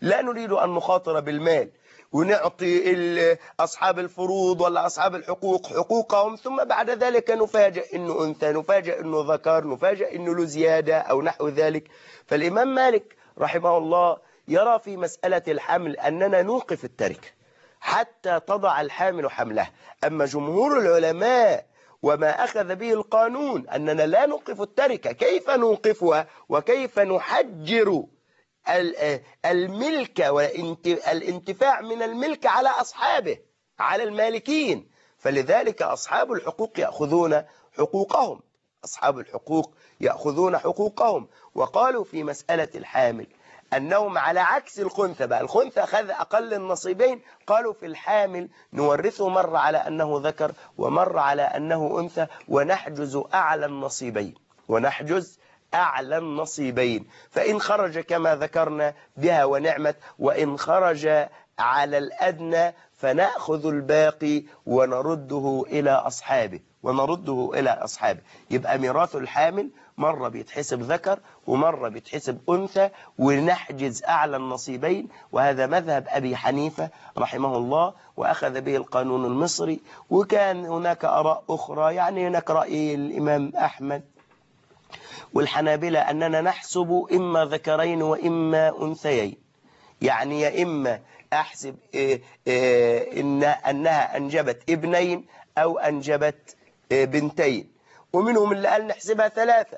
لا نريد أن نخاطر بالمال ونعطي أصحاب الفروض ولا أصحاب الحقوق حقوقهم، ثم بعد ذلك نفاجئ أنه أنثى، نفاجئ أنه ذكر، نفاجئ أنه له زيادة أو نحو ذلك. فالإمام مالك رحمه الله يرى في مسألة الحمل أننا نوقف التركة حتى تضع الحامل حملها. أما جمهور العلماء وما أخذ به القانون أننا لا نوقف التركة، كيف نوقفها وكيف نحجر الملك والانتفاع من الملك على أصحابه، على المالكين. فلذلك أصحاب الحقوق يأخذون حقوقهم، أصحاب الحقوق يأخذون حقوقهم. وقالوا في مسألة الحامل أنهم على عكس الخنثى بقى، الخنثى أخذ أقل النصيبين، قالوا في الحامل نورثه مرة على أنه ذكر ومرة على أنه أنثى، ونحجز أعلى النصيبين، ونحجز أعلى النصيبين. فإن خرج كما ذكرنا بها ونعمت، وإن خرج على الأدنى فنأخذ الباقي ونرده إلى أصحابه، ونرده إلى أصحابه. يبقى ميراث الحامل مرة بيتحسب ذكر ومرة بيتحسب أنثى، ونحجز أعلى النصيبين. وهذا مذهب أبي حنيفة رحمه الله، وأخذ به القانون المصري. وكان هناك آراء أخرى، يعني هناك رأي الإمام أحمد والحنابلة أننا نحسب إما ذكرين وإما أنثيين، يعني يا إما أحسب إيه إيه إن أنها أنجبت ابنين أو أنجبت إيه بنتين. ومنهم اللي قال نحسبها ثلاثة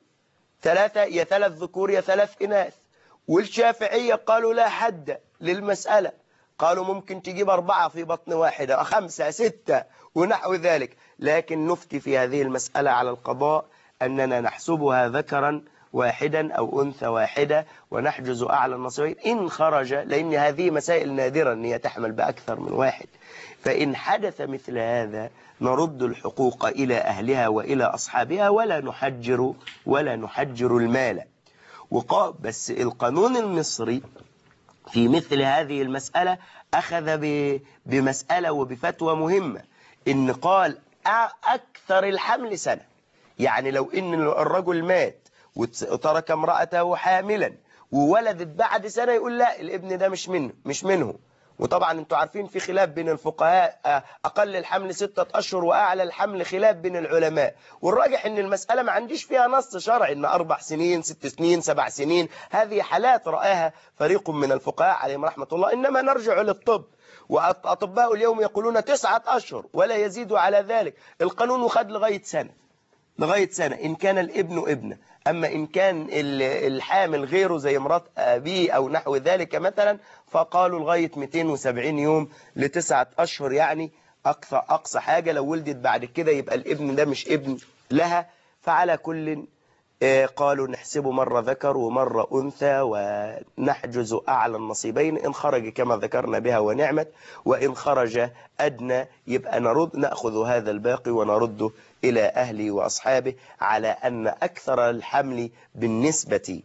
ثلاثة يا ثلاث ذكور يا ثلاث إناث. والشافعية قالوا لا حد للمسألة، قالوا ممكن تجيب أربعة في بطن واحدة، خمسة ستة ونحو ذلك. لكن نفتي في هذه المسألة على القضاء أننا نحسبها ذكرا واحدا أو أنثى واحدة، ونحجز أعلى النصيبين إن خرج، لأن هذه مسائل نادرة أن هي تحمل بأكثر من واحد. فإن حدث مثل هذا نرد الحقوق إلى أهلها وإلى أصحابها، ولا نحجر ولا نحجر المال. وقال بس القانون المصري في مثل هذه المسألة أخذ بمسألة وبفتوى مهمة، إن قال أكثر الحمل سنة. يعني لو إن الرجل مات وترك امرأته حاملا وولدت بعد سنة، يقول لا الابن ده مش منه مش منه. وطبعا انتوا عارفين في خلاف بين الفقهاء، أقل الحمل ستة أشهر وأعلى الحمل خلاف بين العلماء. والراجح ان المسألة ما عنديش فيها نص شرعي ان أربع سنين ست سنين سبع سنين، هذه حالات رآها فريق من الفقهاء عليهم رحمة الله. إنما نرجع للطب، وأطباء اليوم يقولون تسعة أشهر ولا يزيد على ذلك. القانون خد لغاية سنة، لغاية سنة إن كان الابن ابنه. أما إن كان الحامل غيره زي مرات أبيه أو نحو ذلك مثلا، فقالوا لغاية مئتين وسبعين يوم لتسعة أشهر، يعني أقصى أقصى حاجة. لو ولدت بعد كده يبقى الابن ده مش ابن لها. فعلى كل قالوا نحسبه مرة ذكر ومرة أنثى، ونحجز أعلى النصيبين إن خرج كما ذكرنا بها ونعمت، وإن خرج أدنى يبقى نرد نأخذ هذا الباقي ونرده إلى أهله وأصحابه، على أن أكثر الحمل بالنسبة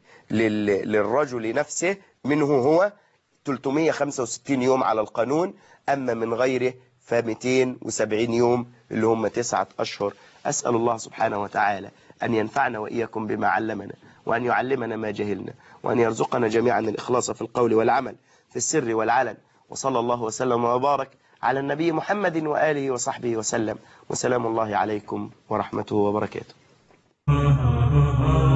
للرجل نفسه منه هو ثلاثمئة وخمسة وستين يوم على القانون، أما من غيره فمئتين وسبعين يوم اللي هم تسعة أشهر. أسأل الله سبحانه وتعالى أن ينفعنا وإياكم بما علمنا، وأن يعلمنا ما جهلنا، وأن يرزقنا جميعا الإخلاص في القول والعمل في السر والعلن. وصلى الله وسلم وبارك على النبي محمد وآله وصحبه وسلم، وسلام الله عليكم ورحمته وبركاته.